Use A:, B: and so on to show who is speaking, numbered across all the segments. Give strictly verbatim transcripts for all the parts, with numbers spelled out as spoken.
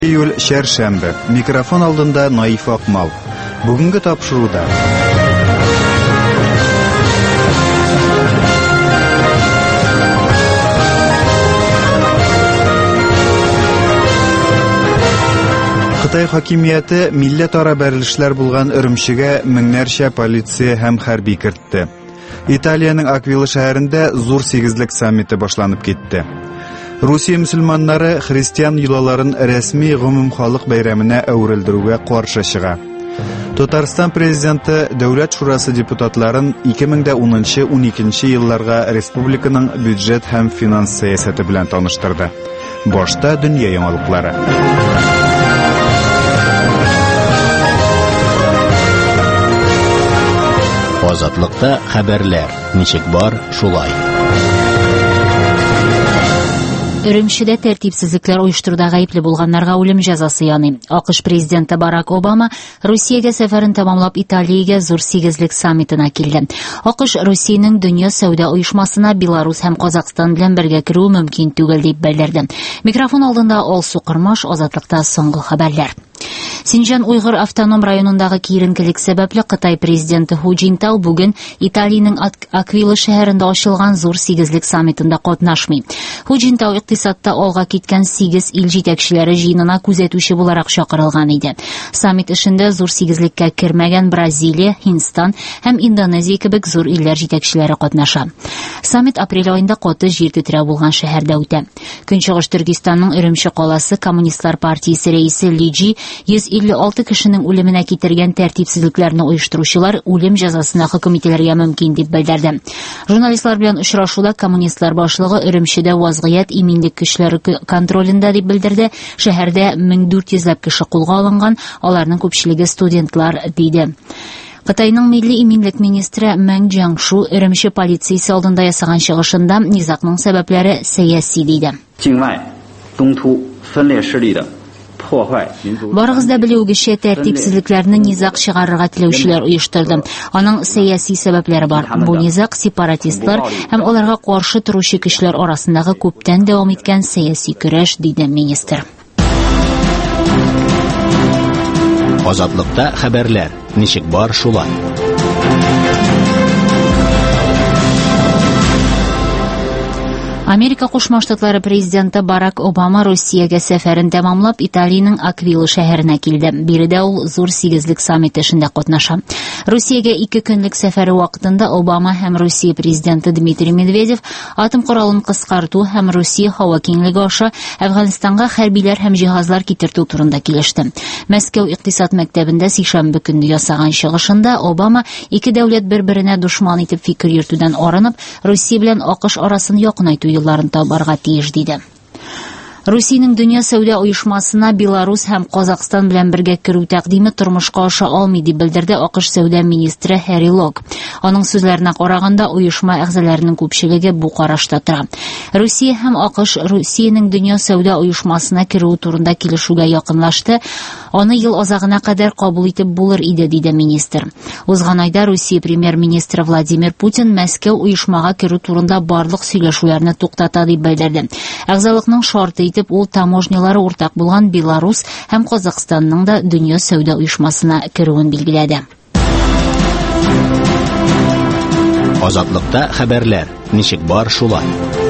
A: Июль шәршәмбе. Микрофон алдында Наиф Акмал. Бүгенге тапшыруда. Кытай хакимияте милләтара бәрелешләр булган Өремчегә меңнәрчә полиция һәм хәрби кертте. Италиянең Аквила шәһәрендә зур сигезлек саммиты башланып китте. Русия мөселманнары христиан йолаларын рәсми гомумхалык бәйрәменә әверелдерүгә каршы чыга. Татарстан президенты Дәүләт шурасы депутатларын ике мең унынчы - уникенче елларга республиканың бюджет һәм финанс сәясәте белән таныштырды. Башта дөнья яңалыклары.
B: Азатлыкта хәбәрләр. Ничек бар, шулай.
C: Өремчедә тәртипсезлекләр оештыруда гаепле булганнарга үлем җәзасы яный. АКШ президенты Барак Обама Русиягә сәфәрен тәмамлап Италиягә зур сигезлек саммитына килде. АКШ Русиянең дөнья сәүдә оешмасына Беларусь һәм Казакстан белән бергә керү мөмкин түгел дип белдерде. Микрофон алдында Алсу Кырмаш, Азатлыкта соңгы хәбәрләр. Синҗан Уйгыр автоном районындагы киеренкелек сәбәпле Кытай президенты Ху Цзиньтау бүген Италиянең Аквила шәһәрендә ачылган зур сигезлек саммитында катнашмый. Ху Цзиньтау икътисадта алга киткән сигез ил җитәкчеләре җыенына күзәтүче буларак чакырылган иде. Саммит эшендә зур сигезлеккә кермәгән Бразилия, Һиндстан һәм Индонезия кебек зур илләр җитәкчеләре катнаша. Саммит апрель аенда каты җир тетрәү булган шәһәрдә үтә. Көнчыгыш Төркистанның Өремче каласы Коммунистлар партиясе рәисе Лиджи йөз илле алты кешенең үлеменә китергән тәртипсезлекләрне оештыручылар үлем җәзасына хөкем ителергә мөмкин дип белдерде. Журналистлар белән очрашуда Коммунистлар башлыгы Өремчедә вазгыять иминлек көчләре контролендә дип белдерде. Шәһәрдә мең дүрт йөзләп кеше кулга алынган, аларның күпчелеге студентлар диде. Кытайның милли иминлек министры Мәң Җаңшу Өремче полициясе алдында ясаган чыгышында низакның сәбәпләре сәяси диде. Барыгыз да белүегезчә тәртипсезлекләрне низак чыгарырга теләүчеләр оештырды. Аның сәяси сәбәпләре бар. Бу низак сепаратистлар һәм аларга каршы торучы кешеләр арасындагы күптән дәвам иткән сәяси көрәш, диде министр.
B: Азатлыкта хәбәрләр. Ничек бар, шулай.
C: Америка Кушма Штатлары президенты Барак Обама Русиягә сәфәрен тәмамлап Италиянең Аквила шәһәренә килде. Биредә ул зур сигезлек саммит эшендә катнаша. Русиягә ике көнлек сәфәре вакытында Обама һәм Русия президенты Дмитрий Медведев атом коралын кыскарту һәм Русия һава киңлеге аша Әфганстанга хәрбиләр һәм җиһазлар китертү турында килеште. Мәскәү икътисад мәктәбендә сишәмбе көнне ясаган чыгышында Обама ике дәүләт бер-беренә душман итеп фикер йөртүдән арынып, Русия белән АКШ арасын якынайту юлларын табарга тиеш диде. Русиянең дөнья сәүдә оешмасына Беларусь һәм Казакстан белән бергә керү тәкъдиме тормышка аша алмый дип белдерде АКШ сәүдә министры Харри Лок. Аның сүзләренә караганда, оешма әгъзаларының күпчелеге бу карашта тора. Русия һәм АКШ Русиянең дөнья сәүдә оешмасына керү турында килешүгә якынлашты. Аны ел азагына кадәр кабул итеп булыр иде, диде министр. Узган айда Русия премьер-министры Владимир Путин Мәскәү оешмага керү турында барлык сөйләшүләрне туктата дип белдерде. Әгъзалыкның шарты итеп ул таможнялары уртак булган Беларусь һәм Казакстанның да дөнья сәүдә оешмасына керүен билгеләде.
B: Азатлыкта хәбәрләр. Ничек бар, шулай.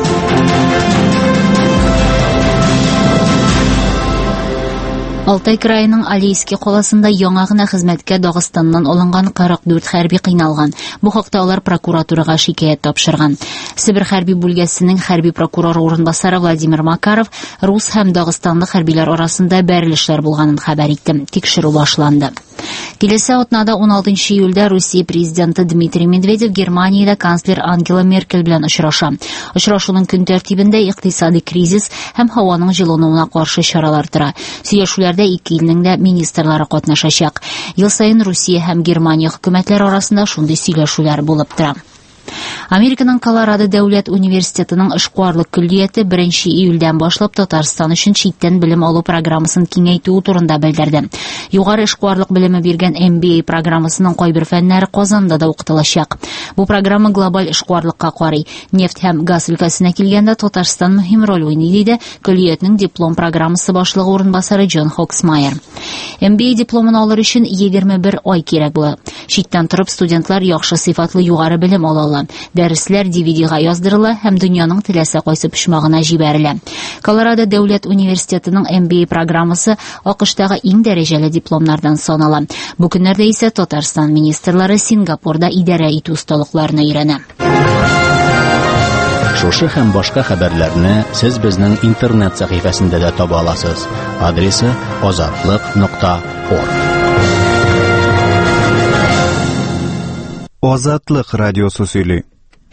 C: Алтай краеның Алейский каласында яңа гына хезмәткә Дагыстаннан алынган кырык дүрт хәрби кыйналган. Бу хакта алар прокуратурага шикаят тапшырган. Себер хәрби бүлгәсенең хәрби прокуроры урынбасары Владимир Макаров рус һәм дагыстанлы хәрбиләр арасында бәрелешләр булганын хәбәр итте. Тикшерү башланды. Киләсе атнада он алтынчы июльдә Русия президенты Дмитрий Медведев Германиядә канцлер Ангела Меркель белән очраша. Очрашуның көн тәртибендә икътисади кризис һәм һаваның җылынуына каршы чаралар тора. Сөйләшүләрдә ике илнең дә министрлары катнашачак. Ел саен Русия һәм Германия хөкүмәтләре арасында шундый сөйләшүләр булып тора. Американың Колорадо дәүләт университетының эшкуарлык күллияте беренче июльдән башлап Татарстан өчен читтән белем алу программасын киңәйтү турында белдерде. Югары эшкуарлык белеме биргән эм би эй программасының кайбер фәннәре Казанда да укытылачак. Бу программа глобаль эшкуарлыкка карый. Нефть һәм газ өлкәсенә килгәндә Татарстан мөһим роль уйный диде күллиятның диплом программасы башлыгы урынбасары Джон Хоксмайер. эм би эй дипломын алыр өчен егерме бер ай кирәк була. Читтән торып студентлар яхшы сыйфатлы югары белем ала ала. Дәресләр ди ви ди-га яздырыла һәм дөньяның теләсә кайсы почмагына җибәрелә. Колорадо дәүләт университетының эм би эй программасы АКШтагы иң дәрәҗәле дипломнардан санала. Бу көннәрдә исә Татарстан министрлары Сингапурда идарә итү осталыкларына өйрәнә.
B: Шушы һәм башка хәбәрләрне сез безнең интернет сәхифәсендә дә таба аласыз. Адресы азатлык нокта орг.
A: Азатлык радиосы сөйли.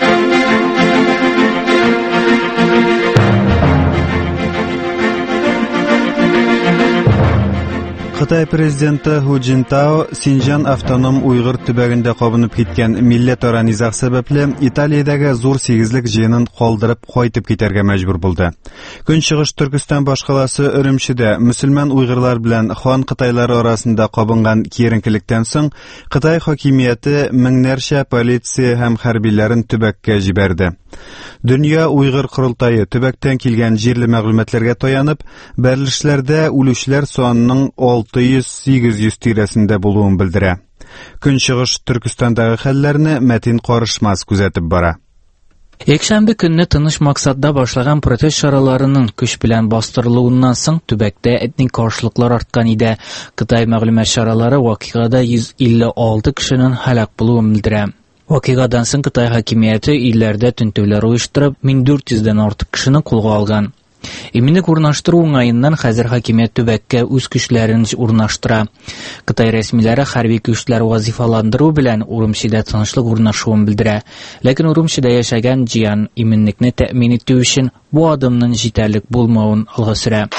A: Кытай президенты Ху Цзиньтао Синьцзян автоном Уйгыр төбәгендә кабынып киткән милләтара низаг сәбәпле Италиядәге зур сигезлек җыенын калдырып кайтып китәргә мәҗбүр булды. Көнчыгыш Төркстан башкаласы Өремчедә мөселман уйгырлар белән хан кытайлары арасында кабынган киеренкелектән соң Кытай хакимияте меңнәрчә полиция һәм хәрбиләрен төбәккә җибәрде. Дөнья уйгыр курултайы төбәктән килгән җирле мәгълүматларга таянып, бәрелешләрдә үлүчеләр санының алты йөз - сигез йөз тирәсендә булуын белдерә. Көнчыгыш Төркстандагы хәлләрне Мәтин Карышмас күзәтеп бара.
D: Якшәмбе көнне тыныч максатта башлаган протест чараларының көч белән бастырылуыннан соң төбәктә этник каршылыклар арткан иде. Кытай мәгълүмат чаралары вакыйгада йөз илле алты кешенең һәлак булуын белдерә. Вакыйгадан соң Кытай хакимияте илләрдә тинтүләр оештырып, мең дүрт йөздән артык кешене кулга алган. Иминлек урнаштыру уңаеннан хәзер хакимият төбәккә үз көчләрен урнаштыра. Кытай рәсмиләре хәрби көчләр вазифаландыру белән Урумчидә тынычлык урнашуын белдерә. Ләкин Урумчидә яшәгән җыян иминлекне тәэмин итү өчен бу адымның җитәрлек булмавын алга сөрә.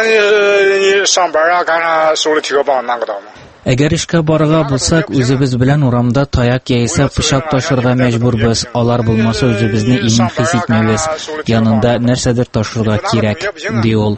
D: Әгәр эшкә барырга булсак, үзебез белән урамда таяк яисә пычак ташырга мәҗбүрбез. Алар булмаса, үзебезне имин хис итмәбез. Янында нәрсәдер ташырга кирәк, ди ул.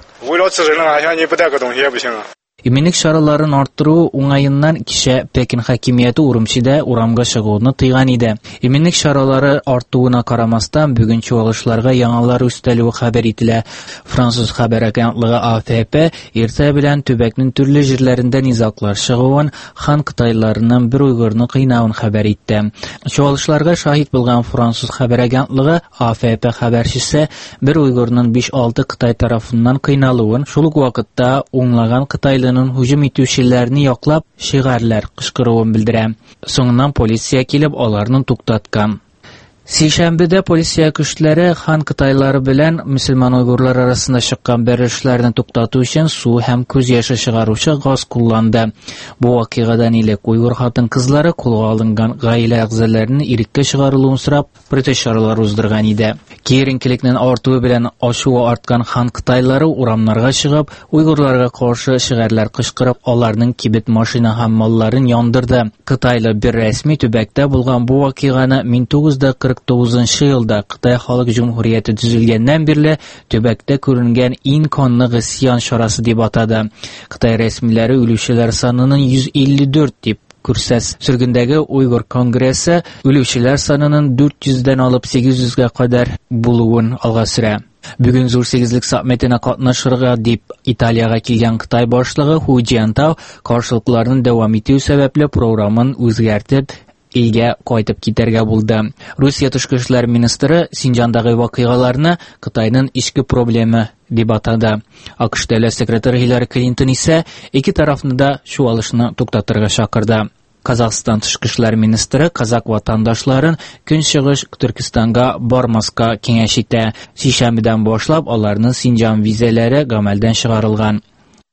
D: Иминлек чараларын арттыру уңаеннан кичә Пекин хакимияте Урумчидә урамга чыгуны тыйган иде. Иминлек чаралары артуына карамастан бүген чыгышларга яңалар үстәлүе хәбәр ителә. Француз хәбәр агентлыгы А Ф П иртә белән төбәкнең төрле җирләрендә низаклар чыгуын, хан кытайларының бер уйгырны кыйнавын хәбәр итте. Чыгышларга шаһит булган Француз хәбәр агентлыгы А Ф П хәбәрчесе бер уйгырның биш алты Кытай тарафыннан кыйналуын, шул ук вакытта уңлаган Кытайлы hücum итүчеләрне яклап шигарләр кычкыруын белдерә. Соңыннан полиция килеп аларны туктаткан. Сейшәмбедә полиция көчләре хан кытайлары белән мөселман уйгырлар арасында чыккан бәрелешләрне туктату өчен су һәм күз яше чыгаручы газ кулланды. Бу вакыйгадан илек уйгыр хатын-кызлары кулга алынган гаилә әгъзаларының иреккә чыгарылуын сорап протест чаралары уздырган иде. Киеренкелекнең артуы белән ачуы арткан хан кытайлары урамнарга чыгып, уйгырларга каршы шигарләр кычкырып, аларның кибет машина һәм малларын яндырды. Кытайлы бер рәсми төбәктә булган бу вакыйганы мең тугыз йөз кырык тугызынчы елда Кытай Халык Җумһурияте төзелгәннән бирле төбәктә күренгән иң канлы гысьян чарасы дип атады. Кытай рәсмиләре үлүчеләр санының йөз илле дүрт дип күрсәс. Сөргендәге Уйгыр конгрессы үлүчеләр санының дүрт йөздән алып сигез йөзгә кадәр булуын алга сөрә. Бүген зур сигезлек саммитына катнашырга дип Италиягә килгән Кытай башлыгы Ху Цзиньтао каршылыкларны дәвам итү сәбәпле программын үзгәртеп илгә кайтып китәргә булды. Русия тышкы эшләр министры Синьцзяндагы вакыйгаларны Кытайның ичке проблема дип атады. АКШ дәүләт секретаре Хиллари Клинтон исә ике тарафны да чуалышны туктатырга чакырды. Казахстан тышкы эшләр министры казак ватандашларын Көнчыгыш Төркстанга бармаска киңәш итә. Сейшәмбедән башлап аларның Синьцзян визалары гамәлдән чыгарылган.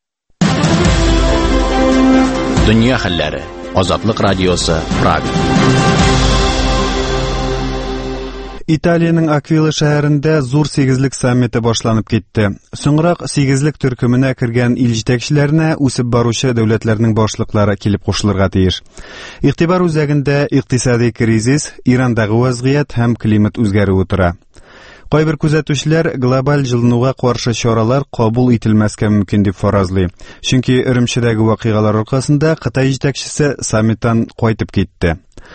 B: Дөнья хәлләре. Азатлык радиосы Прага.
A: Италиянең Аквила шәһәрендә зур сигезлек саммиты башланып китте. Соңрак сигезлек төркеменә кергән ил җитәкчеләренә үсеп баручы дәүләтләрнең башлыклары килеп кушылырга тиеш. Игътибар үзәгендә икътисади кризис, Ирандагы вазгыять һәм климат үзгәрүе тора. Кайбер күзәтүчеләр глобаль җылынуга каршы чаралар кабул ителмәскә мөмкин дип фаразлый. Чөнки Өремчедәге вакыйгалар аркасында Кытай җитәкчесе саммиттан кайтып китте.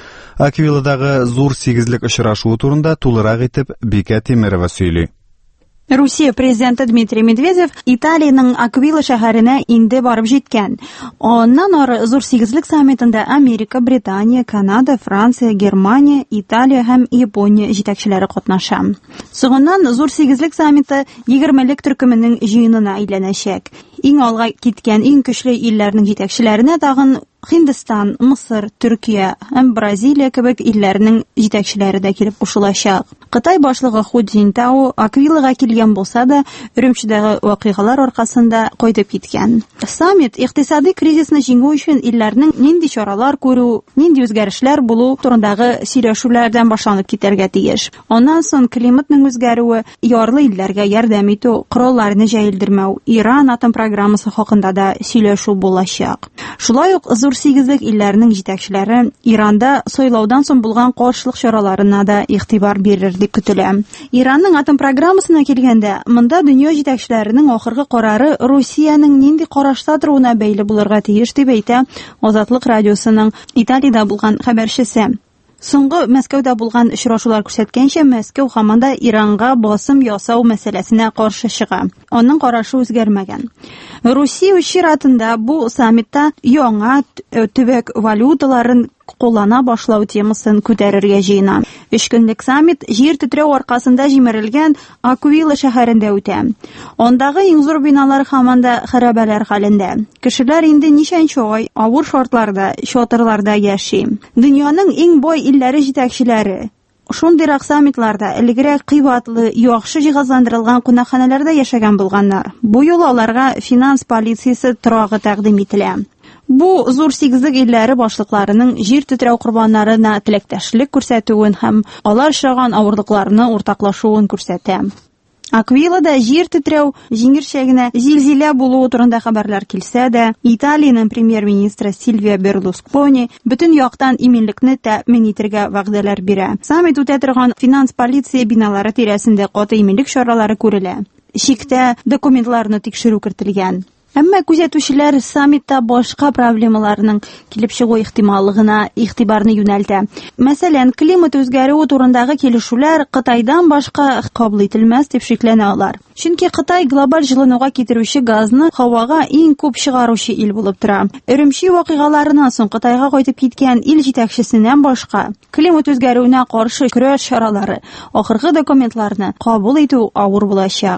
A: Аквиладагы зур сигезлек очрашуы турында тулырак итеп Бикә Тимерова сөйли.
E: Русия президенты Дмитрий Медведев Италиянең Аквила шәһәренә инде барып җиткән. Аннан ары зур сигезлек саммитында Америка, Британия, Канада, Франция, Германия, Италия һәм Япония җитәкчеләре катнаша. Соңыннан зур сигезлек саммиты егермелек төркеменең җыенына әйләнәчәк. Иң алга киткән иң көчле илләрнең җитәкчеләренә тагын Hindistan, Мисыр, Төркия һәм Бразилия кебек илләрнең җитәкчеләре дә килеп кушылачак. Кытай башлыгы Ху Цзиньтао Аквилага килгән булса да, Өремчедәге вакыйгалар аркасында кайтып киткән. Саммит икътисади кризисны җиңү өчен илләрнең нинди чаралар күрү, нинди үзгәрешләр булу турындагы сөйләшүләрдән башланып китәргә тиеш. Аннан соң климатның үзгәрүе, ярлы илләргә ярдәм итү, коралларны җәелдермәү, Иран атом программасы хакында да сөйләшү булачак. Шулай ук зур сигезлек илләрнең җитәкчеләре Иранда сайлаудан соң булган каршылык чараларына да игътибар бирер дип көтелә. Иранның атом программасына килгәндә, монда дөнья җитәкчеләренең ахыргы карары Русияның нинди карашта торуына бәйле булырга тиеш дип әйтә Азатлык радиосының Италиядә булган хәбәрчесе. Соңгы Мәскәүдә булган очрашулар күрсәткәнчә, Мәскәү һаман да Иранга басым ясау мәсьәләсенә каршы чыга. Аның карашы үзгәрмәгән. Русия чиратында бу саммитта яңа төбәк валюталарын куллана башлау темасын күтәрергә җыена. Өч көнлек саммит җир тетрәү аркасында җимерелгән Аквила шәһәрендә үтә. Андагы иң зур биналар һаман да хәрабәләр хәлендә. Кешеләр инде ничәнче ай авыр шартларда, чатырларда яши. Дөньяның иң бай илләре җитәкчеләре шундыйрак саммитларда элегрәк кыйбатлы, яхшы җиһазландырылган кунакханәләрдә яшәгән булганнар. Бу юл аларга финанс полициясе торагы тәкъдим ителә. Бу зур сигезлек илләре башлыкларының җир тетрәү курбаннарына теләктәшлек күрсәтүен һәм алар очраган авырлыкларны уртаклашуын күрсәтә. Аквилада җир тетрәү җиңерчә генә зилзилә булуы турында хәбәрләр килсә дә, Италиянең премьер-министры Сильвия Берлускони бөтен яктан иминлекне тәэмин итәргә вәгъдәләр бирә. Саммит үтә торган финанс полиция биналары тирәсендә каты иминлек чаралары күрелә. Чиктә документларны тикшерү кертелгән. Әмма күзәтүчеләр саммитта башка проблемаларның килеп чыгу ихтималлыгына игътибарны юнәлтә. Мәсәлән, климат үзгәрүе турындагы килешүләр Кытайдан башка кабул ителмәс дип шикләнә алар. Чөнки Кытай глобаль җылынуга китерүче газны һавага иң күп чыгаручы ил булып тора. Өремче вакыйгаларыннан соң Кытайга кайтып киткән ил җитәкчесеннән башка климат үзгәрүенә каршы көрәш чаралары, ахыргы документларны кабул итү авыр булачак.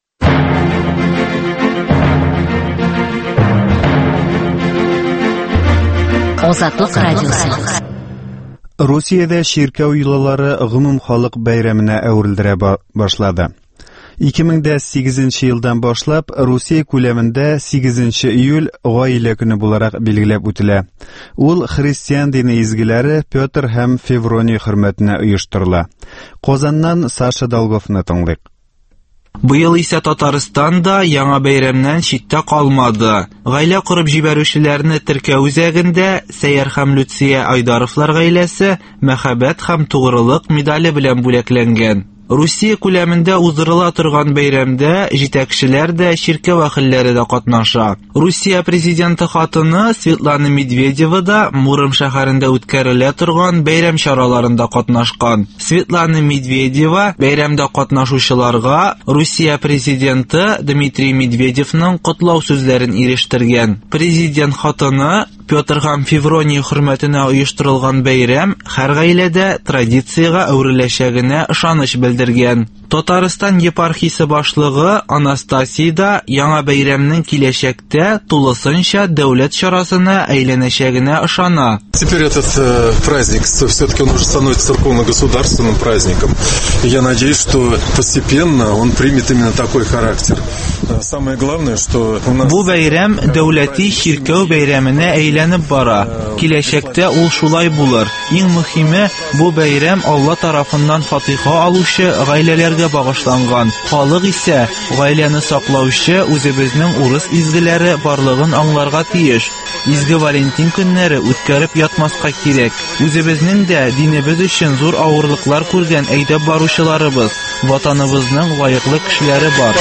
C: Азатлык радиосы.
A: Русиядә чиркәү йолалары гомум халык бәйрәменә әверелдерә башлады. ике мең сигезенче елдан башлап Русия күләмендә сигезенче июль гаилә көне буларак билгеләп үтелә. Ул христиан дине изгеләре Петр һәм Феврония хөрмәтенә оештырыла. Казаннан Саша Долговны тыңлыйк.
F: Быел исә Татарстан да яңа бәйрәмнән читтә калмады. Гаилә курып җибәрүчеләрне теркәү үзәгендә Сәйяр һәм Люция Айдаровлар гаиләсе мәхәббәт һәм тугрылык медале белән бүләкләнгән. Русия күләмендә уздырыла торган бәйрәмдә җитәкчеләр дә, чиркәү әһелләре дә катнаша. Русия президенты хатыны Светлана Медведева да Муром шәһәрендә үткәрелә торган бәйрәм чараларында катнашкан. Светлана Медведева бәйрәмдә катнашучыларга Русия президенты Дмитрий Медведевның котлау сүзләрен ирештергән. Президент хатыны Петр һәм Феврония хөрмәтенә оештырылган бәйрәм һәр гаиләдә традициягә әвереләчәгенә ышаныч белдергән. Татарстан епархиясе башлыгы Анастасия да яңа бәйрәмнең киләчәктә тулысынча дәүләт чарасына әйләнәчәгенә ышана.
G: Теперь этот э, праздник, все-таки он уже становится церковно-государственным праздником. И я надеюсь, что постепенно он примет именно такой характер. Самое главное, что у нас...
F: Бу бәйрәм дәүләти чиркәү бәйрәменә әйләнеп бара. Киләчәктә ул шулай булыр. Иң мөһиме, бу бәйрәм Алла тарафыннан фатиха алучы гаиләләргә багышланган. Халык исә гаиләне саклаучы үзебезнең урыс изгеләре барлыгын аңларга тиеш. Изге Валентин көннәре үткәреп ятмаска кирәк. Үзебезнең дә динебез өчен зур авырлыклар күргән әйдәп баручыларыбыз, ватаныбызның лаеклы кешеләре бар.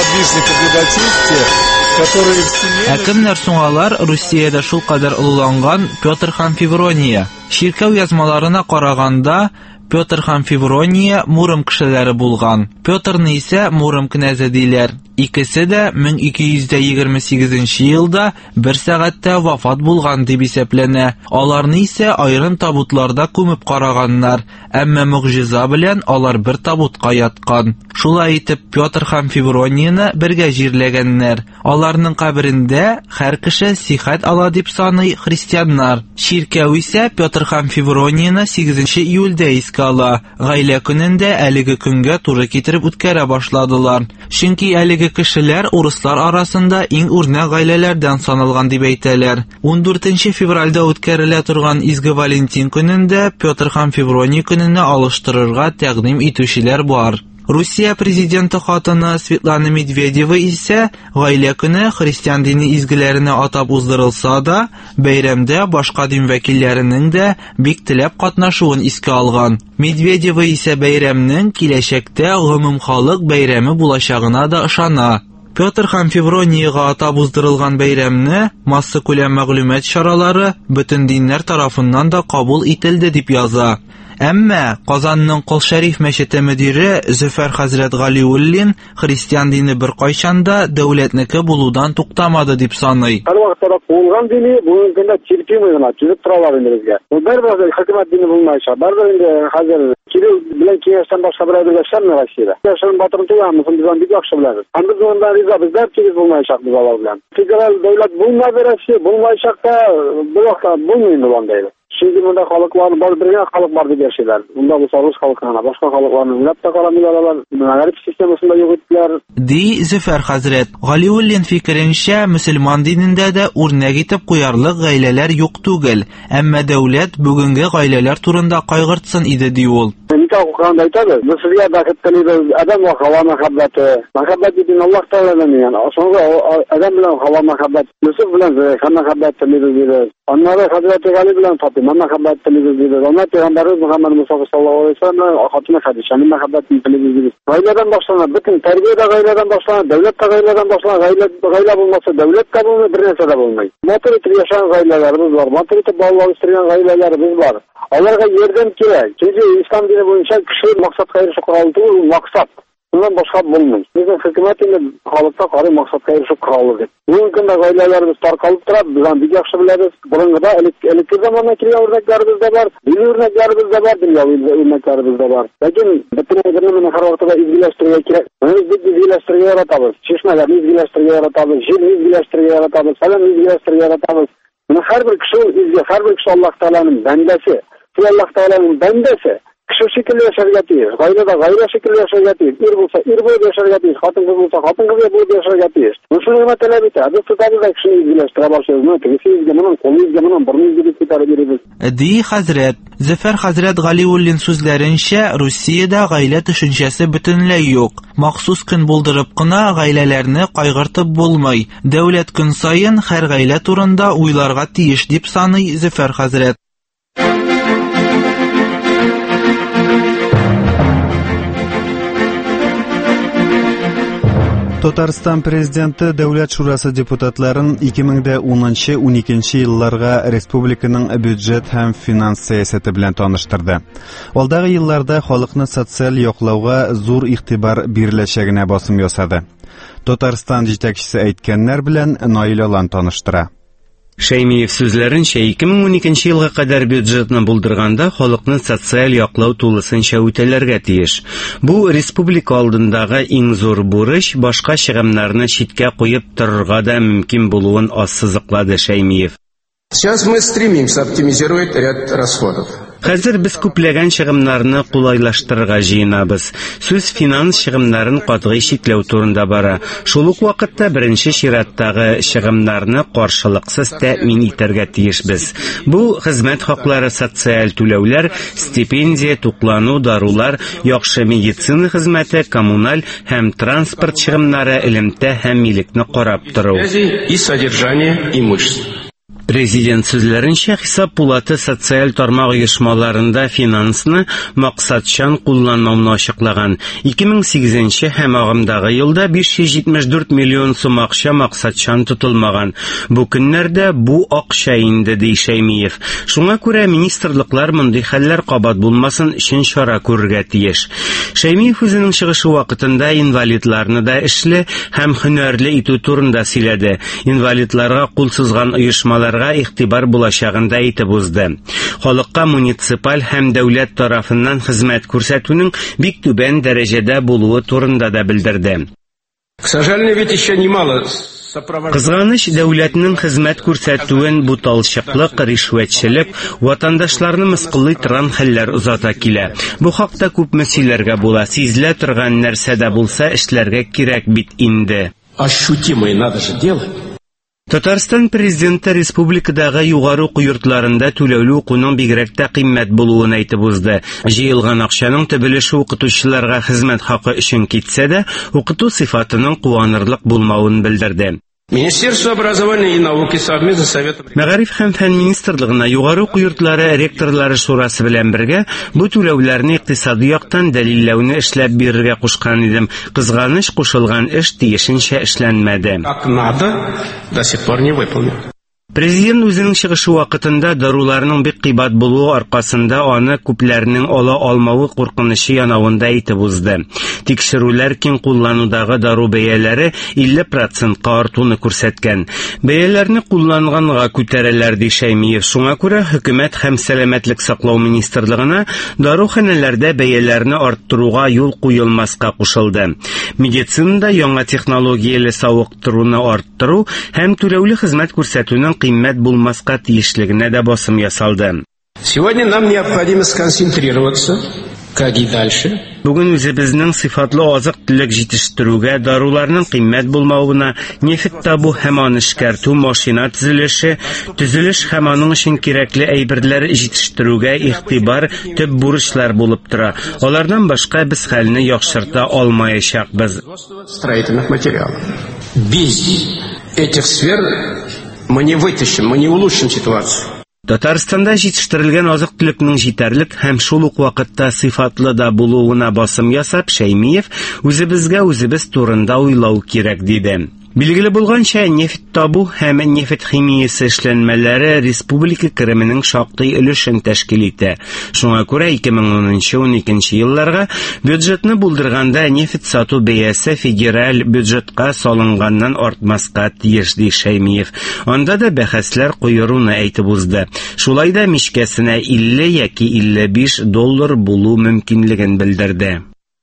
F: Ә кемнәр соң алар? Русиядә шул кадәр олыланган Петр һәм Феврония. Ширкәү язмаларына караганда, Петр һәм Феврония Муром кешеләре булган. Петрны исә Муром князы диләр. Икесе дә мең ике йөз егерме сигезенче елда бер сәгатьтә вафат булган дип исәпләнә. Аларны исә аерым табутларда күмеп караганнар, әмма мөгъҗиза белән алар бер табутка яткан. Шулай итеп Петр һәм Февронияны бергә җирләгәннәр. Аларның каберендә һәр кеше сихәт ала дип саный христианнар. Ширкәү исә Петр һәм Февронияны сигезенче июльдә искә ала. Гаилә көнендә әлеге көнгә туры китереп үткәрә башладылар. Чөнки әлеге кешеләр урыслар арасында иң үрнәк гаиләләрдән саналган дип әйтәләр. ундүртенче февральдә үткәрелә торган Изге Валентин көнендә Петр һәм Феврония көненә алыштырырга тәкъдим итүчеләр бар. Русия президенты хатыны Светлана Медведева исә гаилә көне христиан дини изгеләренә атап уздырылса да, бәйрәмдә башка дин вәкилләренең дә бик теләп катнашуын искә алган. Медведева исә бәйрәмнең киләчәктә гомумхалык бәйрәме булачагына да ышана. Петр һәм Февронияга атап уздырылган бәйрәмне масса күләм мәгълүмат чаралары бөтен диннәр тарафыннан да кабул ителде дип яза. Әмма Казанның Кол Шәриф мәчете мөдире Зөфәр хәзрәт Галиуллин христиан дине бер кайчанда дәүләтнеке булудан туктамады дип саный.
H: Һәрвакытта кулган дине бүгенге көндә терпимый гына түзеп торалар инде безгә. Бер-бер хөкүмәт дине булмайча, бер-бер инде хәзер Кирилл белән киңәштән башка берәү яшәмәй Россиядә. Яшәгән батырын туямыз, без аны бик яхшы беләбез. Һәм без монда ризабыз, дәртегез булмайчак без алар белән. Федераль дәүләт булмады Россия, булмайчак та бер вакытта булмый инде анда. Şimdi bunda халыклар бар, бергә халык бар дип яшиләр. Бунда бу сарыш халкына башка халыкларны уйлап та карамыйлар, мәгариф системасында юк иттеләр.
F: Ди Зөфәр хәзрәт. Галиуллин фикеренчә, мөселман динендә дә үрнәк итеп куярлык гаиләләр юк түгел, әмма дәүләт бүгенге гаиләләр турында кайгыртсын иде ди ул.
H: Никах укыганда әйтәбез, без сезгә бәхет телибез, адам ва һава мәхәббәте. Мәхәббәт дин Аллаһ Тәгаләнең, яны соңгы адам белән һава мәхәббәт, Йосыф белән һәм мәхәббәт телибез дибез. Аннары хәзрәт Гали белән Фатима мәхәббәт телибез дибез. Аннары Пәйгамбәрбез Мөхәммәд Мустафа саллаллаһу алейһи ва саллям хатыны Хәдичәнең мәхәббәтен телибез дибез. Гаиләдән башлана, бөтен тәрбия дә гаиләдән башлана, дәүләт тә гаиләдән башлана, гаилә гаилә булмаса дәүләт тә булмый, бер нәрсә дә булмый. Матур итеп яшәгән гаиләләребез бар, матур итеп балалар үстергән гаиләләребез бар. Аларга ярдәм кирәк. Чөнки ислам дине буенча кеше максатка ирешү коралы түгел, максат. Bundan başka bulunmuyor. Bizim hükümetinde halkta karı maksatla erişip kralıdır. Bugün günde ailelerimiz tarkalıp durar. Biz bir yakşı biliriz. Bunun da elektrikli zamanla kiriye örneklerimiz de var. Dili örneklerimiz de var. Dünya örneklerimiz de var. Lakin bütün evrimi her vakıda izgileştirmeye gerek. Biz bir izgileştirmeye yaratabız. Çeşmelerini izgileştirmeye yaratabız. Jilini izgileştirmeye yaratabız. Falan izgileştirmeye yaratabız. Her bir kişi izgi, her bir kişi Allah Teala'nın bendesi. Şu Allah Teala'nın bendesi. Kişi şekilde yaşarga tiyir. Gayrada gayra şekilde yaşarga tiyir. Ir bulsa ir boyda yaşarga tiyir. Hatın kız bulsa hatın kız boyda yaşarga tiyir. Musulmana talep ete. Biz tutarız da kişini izgileştire başlıyoruz. Tegisi izgemenin, kolu izgemenin, burnu izgilip tutarı veririz.
F: Di Hazret, Zəfər Hazret Галиуллин сүзләренчә, Русиядә гаилә төшенчәсе бөтенләй юк. Махсус көн булдырып кына гаиләләрне кайгыртып булмый. Дәүләт көн сайын һәр гаилә турында уйларга тиеш дип саный Зәфәр Hazret.
A: Татарстан президенты Дәүләт шурасы депутатларын ике мең унынчы-уникенче елларга республиканың бюджет һәм финанс сәясәте белән таныштырды. Алдагы елларда халыкны социаль яклауга зур игътибар биреләчәгенә басым ясады. Татарстан җитәкчесе әйткәннәр белән Наил Алан таныштыра.
I: Шәймиев сүзләренчә, ике мең уникенче елга кадәр бюджетны булдырганда халыкны социаль яклау тулысынча үтәләргә тиеш. Бу республика алдындагы иң зур бурыч, башка чыгымнарны читкә куеп торырга да мөмкин булуын ассызыклады Шәймиев.
J: Сейчас мы стремимся оптимизировать ряд расходов.
I: Хәзер без күпләгән чыгымнарны кулайлаштырырга җыенабыз. Сүз финанс чыгымнарын катгый чикләү турында бара. Шул ук вакытта беренче чираттагы чыгымнарны каршылыксыз тәэмин итәргә тиешбез. Бу хезмәт хаклары, социаль түләүләр, стипендия, туклану, дарулар, яхшы медицина хезмәте, коммуналь һәм транспорт чыгымнары, элемтә һәм милекне карап тору.
J: И содержание имущества.
I: Президент сүзләренчә, хисап пулаты социаль тармак оешмаларында финансны максатчан кулланмауны ачыклаган. ике мең сигезенче һәм агымдагы елда биш йөз җитмеш дүрт миллион сум акча максатчан тотылмаган. Бу көннәрдә бу акча инде, ди Шәймиев. Шуңа күрә министрлыклар мондый хәлләр кабат булмасын өчен чара күрергә тиеш. Шәймиев үзенең чыгышы вакытында инвалидларны да эшле һәм һөнәрле итү турында сөйләде. Инвалидларга кул сузган оешмаларга игътибар булачагында әйтеп узды. Халыкка муниципаль һәм дәүләт тарафыннан хезмәт күрсәтүнең бик түбән дәрәҗәдә булуы турында да белдерде.
J: К сожалению, ведь еще немало.
I: Кызганыч, дәүләтнең хезмәт күрсәтүен буталчыклык, ришвәтчелек, ватандашларны мыскыллый торган хәлләр узата килә. Бу хакта күпме сөйләргә була. Сизелә торган нәрсә дә булса эшләргә кирәк бит инде.
J: Ощутимое надо же делать.
I: Татарстан президенты республикадагы югары уку йортларында түләүле укуның бигрәк тә кыйммәт булуын әйтеп узды. Җыелган акчаның төбелеше укытучыларга хезмәт хакы өчен китсә дә, укыту сыйфатының куанырлык булмавын белдерде.
J: Министерство образования и науки совместно с Советом...
I: Мәгариф һәм фән министрлыгына югары уку йортлары ректорлары шурасы белән бергә бу түләүләрне икътисади яктан дәлилләүне эшләп бирергә кушкан идем. Кызганыч, кушылган эш тиешенчә эшләнмәде.
J: Как надо, до сих пор не выполнено.
I: Президент үзенең чыгышы вакытында даруларның бик кыйбат булуы аркасында аны күпләрнең ала алмавы куркынычы янавында әйтеп узды. Тикшерүләр киң кулланудагы дару бәяләре илле процентка артуны күрсәткән. Бәяләрне кулланганга күтәрәләр, ди Шәймиев. Шуңа күрә хөкүмәт һәм сәламәтлек саклау министрлыгына даруханәләрдә бәяләрне арттыруга юл куелмаска кушылды. Медицинада яңа технологияле савыктыруны арттыру һәм түләүле хезмәт күрсәтүнең кыйммәт булмаска тиешлегенә дә басым ясалды.
J: Сегодня нам необходимо сконцентрироваться, как и дальше.
I: Бүген үзебезнең сыйфатлы азык-төлек җитештерүгә, даруларның кыйммәт булмавына, нефт табу һәм аны эшкәртү, машина төзелеше, төзелеш һәм аның өчен кирәкле әйберләр җитештерүгә игътибар төп бурычлар булып тора. Алардан башка без хәлне яхшырта алмаячакбыз.
J: Строительных материалов. Без этих сфер мы не вытащим, мы не улучшим ситуацию.
I: Татарстанда җитештерелгән азык-төлекнең җитәрлек һәм шул ук вакытта сыйфатлы да булуына басым ясап, Шәймиев үзебезгә үзебез турында уйлау кирәк диде. Билгеле булганча, нефт табу һәм нефт химиясе эшләнмәләре республика кеременең шактый өлешен тәшкил итә. Шуңа күрә ике мең унынчы - уникенче елларга бюджетны булдырганда нефт сату бәясе федераль бюджетка салынганнан артмаска тиеш, ди Шәймиев. Анда да бәхәсләр куеруны әйтеп узды. Шулай да мичкәсенә илле яки илле биш доллар булу мөмкинлеген белдерде.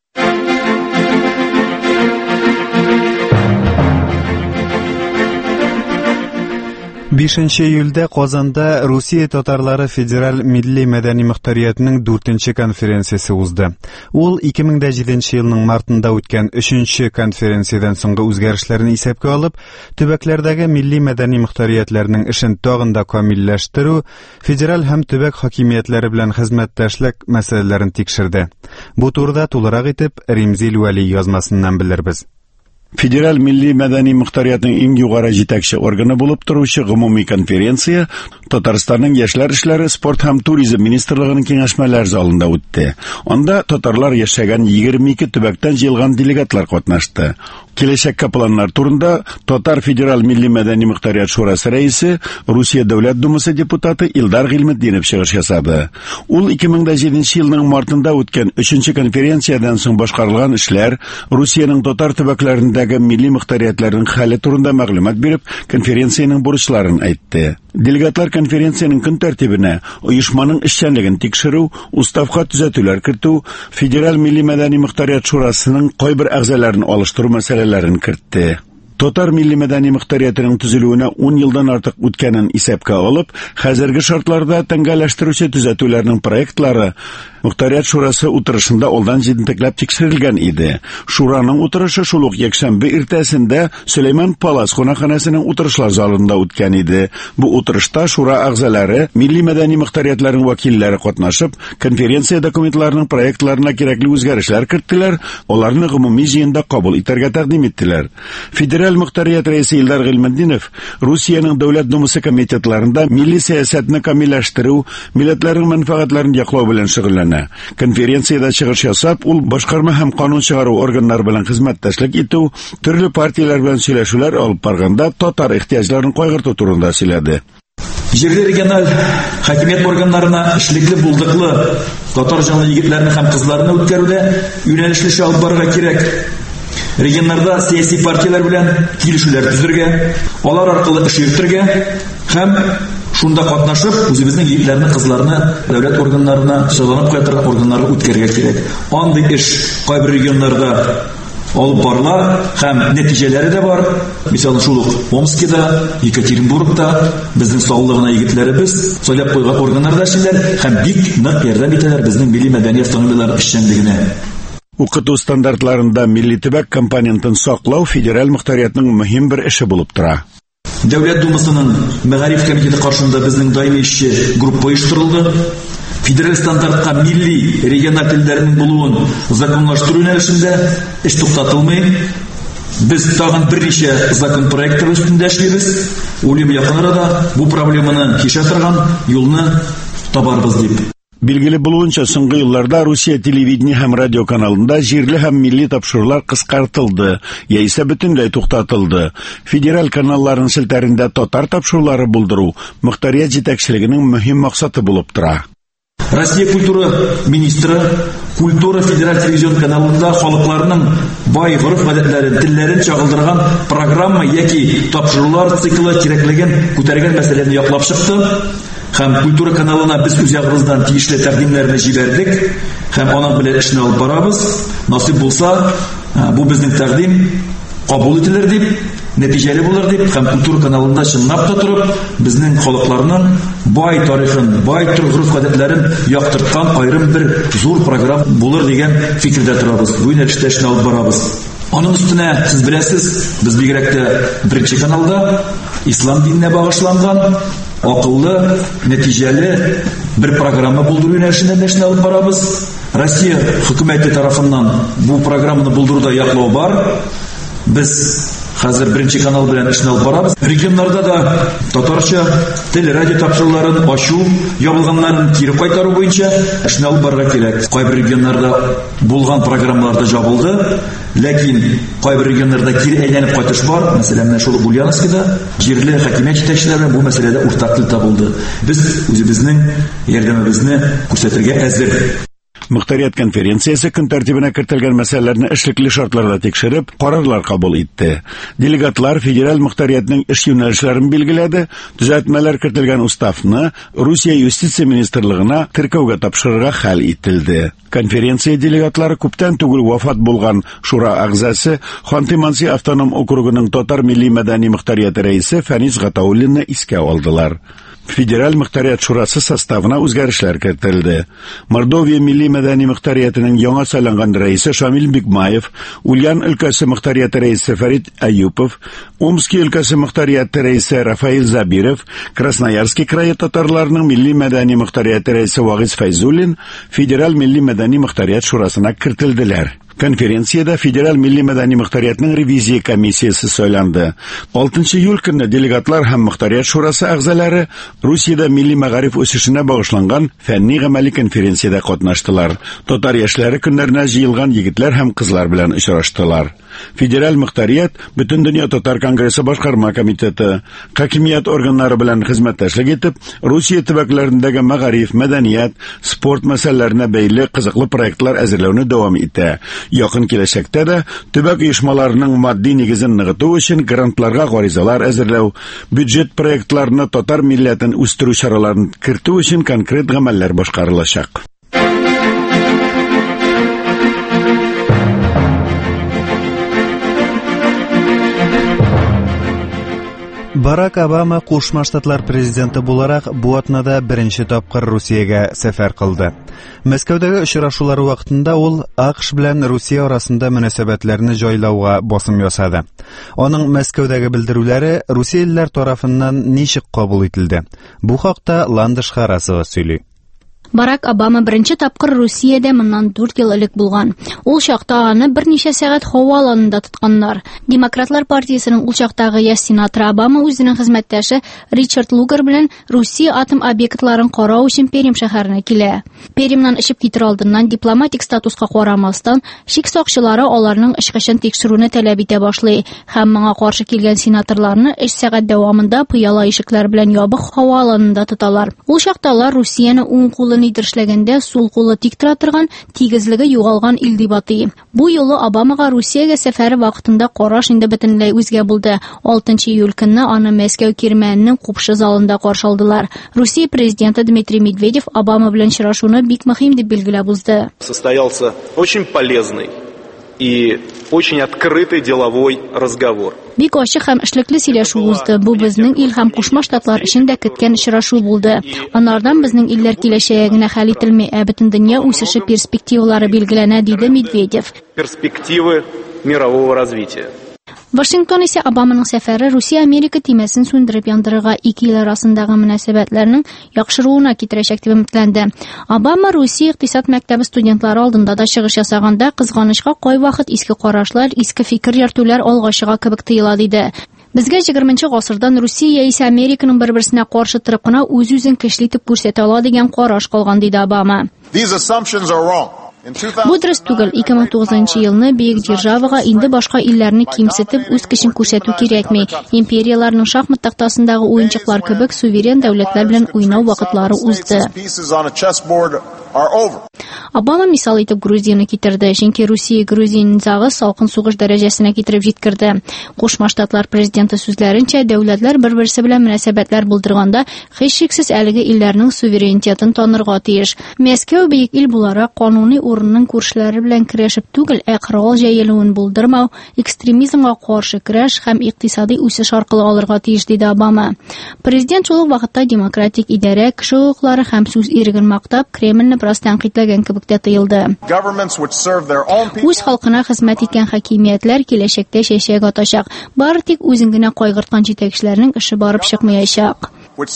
A: бишенче июльдә Казанда Русия татарлары федераль милли мәдәни мөхтәриятының дүртенче конференциясе узды. Ул ике мең җиденче елның мартында үткән өченче конференциядән соңгы үзгәрешләрне исәпкә алып, төбәкләрдәге милли мәдәни мөхтәриятләрнең эшен тагын да камилләштерү, федераль һәм төбәк хакимиятләре белән хезмәттәшлек мәсьәләләрен тикшерде. Бу турыда тулырак итеп Римзил Вәли язмасыннан белербез.
K: Федераль милли мәдәни мөхтәриятның иң югары җитәкче органы булып торучы гомуми конференция Татарстанның яшьләр эшләре, спорт һәм туризм министрлыгының киңәшмәләр залында үтте. Анда татарлар яшәгән егерме ике төбәктән җыелган делегатлар катнашты. Киләчәккә планнар турында Татар федераль милли мәдәни мөхтәрият шурасы рәисе, Русия дәүләт думасы депутаты Илдар Гыйлметдинов чыгыш ясады. Ул ике мең җиденче елның мартында үткән өченче конференциядән соң башкарылган эшләр, Русиянең татар төбәкләрендәге милли мөхтәриятләрнең хәле турында мәгълүмат биреп, конференциянең бурычларын әйтте. Делегатлар конференциянең көн тәртибенә оешманың эшчәнлеген тикшерү, уставка төзәтүләр кертү, федераль милли мәдәни мөхтәрият шурасының кайбер әгъзаларын алыштыру мәсьәләләрен кертте. Татар милли мәдәни мөхтәриятының төзелүенә ун елдан артык үткәнен исәпкә алып, хәзерге шартларда тәңгәләштерүче төзәтүләрнең проектлары Мөхтәрият шурасы утырышында алдан җитентекләп тикшерелгән иде. Шураның утырышы шул ук якшәмбе иртәсендә Сөләйман Палас хонаханәсенең утырышлар залында үткән иде. Бу утырышта шура әгъзалары, милли мәдәни мөхтәриятләрнең вәкилләре катнашып, конференция документларының проектларына кирәкле үзгәрешләр кертеләр, аларны гомуми җыенда кабул итәргә тәкъдим иттеләр. Федераль мөхтәрият рәисе Илдар Гыйльметдинов Русиянең дәүләт думасы комитетларында милли сәясәтне камилләштерү, милләтләрнең мәнфәгатьләрен яклау белән шөгыльләнә. Конференцияда чыгыш ясап, ул башкарма һәм канун чыгару органнары белән хезмәттәшлек итү, төрле партияләр белән сөйләшүләр алып барганда татар ихтияҗларын кайгырту турында сөйләде.
L: Җирле региональ хакимият органнарына эшлекле булдыклы татар җанлы егетләрне һәм кызларны үткәрүдә юнәлешле эш алып барырга кирәк. Регионнарда сәяси партияләр белән килешүләр төзергә, алар аркылы эш йөртергә һәм шунда катнашып, үзебезнең егетләрне, кызларны дәүләт органнарына, сайланып кайтарган органнарга үткәрергә кирәк. Андый эш кайбер регионнарда алып барыла һәм нәтиҗәләре дә бар. Мисалы шул ук Омскида, Екатеринбургта безнең саулыгына егетләребез сайлап куйган органнарда эшләр һәм бик нык ярдәм итәләр безнең милли мәдәни автономияләр эшчәнлегенә.
K: Укыту стандартларында милли төбәк компонентын саклау федераль мөхтәриятның мөһим бер эше булып тора.
L: Дәүләт думасының мәгариф комитеты каршында безнең даими эшче группа оештырылды. Федераль стандартка милли региональ телләрнең булуын законлаштыру юнәлешендә эш туктатылмый. Без тагын берничә закон проектлары өстендә эшлибез. Улым якын арада бу проблеманы кичә торган юлны табарбыз дип.
K: Билгеле булуынча, соңгы елларда Русия телевидение һәм радио каналында җирле һәм милли тапшырулар кыскартылды, яисә бөтенләй туктатылды. Федераль каналларның селтәрендә татар тапшырулары булдыру мөхтәрият җитәкчелегенең мөһим максаты булып тора.
L: Россия культура министры Культура федераль телевизион каналында халыкларның бай гореф-гадәтләрен, телләрен чагылдырган программа яки тапшырулар циклы кирәклеген күтәргән мәсьәләне яклап чыкты. Һәм культура каналына без үз ягыбыздан тиешле тәкъдимнәрне җибәрдек һәм аның белән эшне алып барабыз. Насыйп булса, бу безнең тәкъдим кабул ителер дип, нәтиҗәле булыр дип, һәм культура каналында чынлап та турып, безнең халыкларның бай тарихын, бай гореф-гадәтләрен яктырткан аерым бер зур программа булыр дигән фикердә торабыз. Бу юнәлештә эшне алып барабыз. Аның өстенә, сез беләсез, без бигрәк тә беренче каналда ислам диненә багышланган акыллы, нәтиҗәле бер программа булдыру юнәлешендә эшне алып барабыз. Россия хөкүмәте тарафыннан бу программаны булдыруда яклау бар. Без хәзер беренче канал белән эшне алып барабыз. Регионнарда да татарча тел радио тапшыруларын ачу, ябылганнарын кире кайтару буенча эшне алып барырга кирәк. Кайбер регионнарда булган программалар да жабылды, ләкин кайбер регионнарда кире әйләнеп кайтыш бар. Мәсәлән, шул Ульяновскида җирле хакимият җитәкчеләре бу мәсьәләдә уртак тел табылды. Без үзебезнең ярдәмебезне күрсәтергә әзер.
K: Мөхтәрият конференциясе көн тәртибенә кертелгән мәсьәләләрне эшлекле шартларда тикшереп, карарлар кабул итте. Делегатлар федераль мөхтәриятның эш юнәлешләрен билгеләде, төзәтмәләр кертелгән уставны Русия юстиция министрлыгына теркәүгә тапшырырга хәл ителде. Конференция делегатлары күптән түгел вафат булган шура әгъзасы Ханты-Манси автоном округының татар милли мәдәни мөхтәрияте рәисе Фәнис Гатауллинны искә алдылар. Федераль мөхтәрият шурасы составына үзгәрешләр кертелде. Мордовия милли мәдәни мөхтәриятының яңа сайланган рәисе Шамил Бикмаев, Ульян өлкәсе мөхтәрияте рәисе Фәрит Әюпов, Омский өлкәсе мөхтәрияте рәисе Рафаил Забиров, Красноярский крае татарларының милли мәдәни мөхтәрияте рәисе Вагыз Файзуллин федераль милли мәдәни мөхтәрият шурасына кертелделәр. Конференцияда федераль милли мәдәни мөхтәриятның ревизия комиссиясе сайланды. алтынчы июль көнне делегатлар һәм мөхтәрият шурасы әгъзалары Русиядә милли мәгариф үсешенә багышланган фәнни-гамәли конференцияда катнаштылар. Татар яшьләре көннәренә җыелган егетләр һәм кызлар белән очраштылар. Федераль мөхтәрият Бөтен дөнья татар конгрессы башкарма комитеты, хакимият органнары белән хезмәттәшлек итеп, Русия төбәкләрендәге мәгариф, мәдәният, спорт мәсьәләләренә бәйле кызыклы проектлар әзерләүне дәвам итә. Якын киләчәктә дә төбәк оешмаларының матди нигезен ныгыту өчен грантларга гаризалар әзерләү, бюджет проектларына татар милләтен үстерү чараларын кертү өчен конкрет гамәлләр башкарылачак.
A: Барак Обама Кушма Штатлар президенты буларак бу атнада беренче тапкыр Русиягә сәфәр кылды. Мәскәүдәге очрашулар вакытында ул АКШ белән Русия арасында мөнәсәбәтләрне җайлауга басым ясады. Аның Мәскәүдәге белдерүләре русиялеләр тарафыннан ничек кабул ителде? Бу хакта Ландыш Харасова сөйли.
M: Барак Обама беренче тапкыр Русиядә моннан дүрт ел элек булган. Ул чакта аны берничә сәгать һаваланында тотканнар. Демократлар партиясенең ул чактагы яшь сенаторы Обама үзенең хезмәттәше Ричард Лугар белән Русия атом объектларын карау өчен Пермь шәһәренә килә. Пермьнән очып китер алдыннан дипломатик статуска карамастан шик сакчылары аларның эшкәчен тикшерүне таләп итә башлый һәм моңа каршы килгән сенаторларны өч сәгать дәвамында пыяла ишекләр белән ябык һаваланында тоталар. Ул чакталар Русияне уң кулы нидершләгәндә сул кулы тик тора торган, тигезлеге югалган ил дип атый. Бу юлы Обамага Русиягә сәфәре вакытында караш инде бөтенләй үзгә булды. алтынчы июль көнне аны Мәскәү кирмәненең купшы залында каршы алдылар. Русия президенты Дмитрий Медведев Обама белән очрашуны бик мөһим дип билгеләп узды.
N: Состоялся очень полезный и очень открытый деловой разговор.
M: Бик ачык һәм эшлекле сөйләшү узды. Бу безнең ил һәм Кушма Штатлар өчен дә көткән очрашу булды. Анардан безнең илләр киләчәге генә хәл ителми, ә бөтен дөнья үсеше перспективалары билгеләнә, диде Медведев.
N: Перспективы мирового развития.
M: Вашингтон исә Обаманың сәфәре Русия-Америка тимәсен сүндереп яндырырга ике ил арасындагы мөнәсәбәтләрнең яхшыруына китерәчәк дип өметләнде. Обама Русия икътисад мәктәбе студентлары алдында да чыгыш ясаганда кызганычка кайвакыт иске карашлар, иске фикер йөртүләр алга чыга кебек тоела диде. Безгә егерменче гасырдан Русия яисә Американың бер-берсенә каршы торып кына үз-үзен көчле итеп күрсәтә ала дигән караш калган диде Обама. Бу дөрес түгел. ике мең тугызынчы елны бөек державага инде башка илләрне кимсетеп үз көчен күрсәтү кирәкми. Империяларның шахмат тактасындагы уенчыклар кебек суверен дәүләтләр белән уйнау вакытлары узды. Обама мисал итеп Грузияны китерде, чөнки Русия Грузиянагы салкын сугыш дәрәҗәсенә китереп җиткерде. Кушма Штатлар президенты сүзләренчә, дәүләтләр бер-берсе белән мөнәсәбәтләр булдырганда һичшиксез әлеге илләрнең суверенитетын танырга тиеш. Мәскәү бөек ил буларак кануни урынның күршеләре белән көрәшеп түгел, ә корал җәелүен булдырмау, экстремизмга каршы көрәш һәм икътисади үсеш аркылы алырга тиеш, диде Обама. Президент шул вакытта демократик идарә, кеше хукуклары һәм сүз иреген мактап, Кремльне бераз тәнкыйтьләгән кебек тә тоелды. Үз халкына хезмәт иткән хакимиятләр киләчәктә чәчәк атачак. Бары тик үзен генә кайгырткан җитәкчеләрнең эше барып чыкмаячак.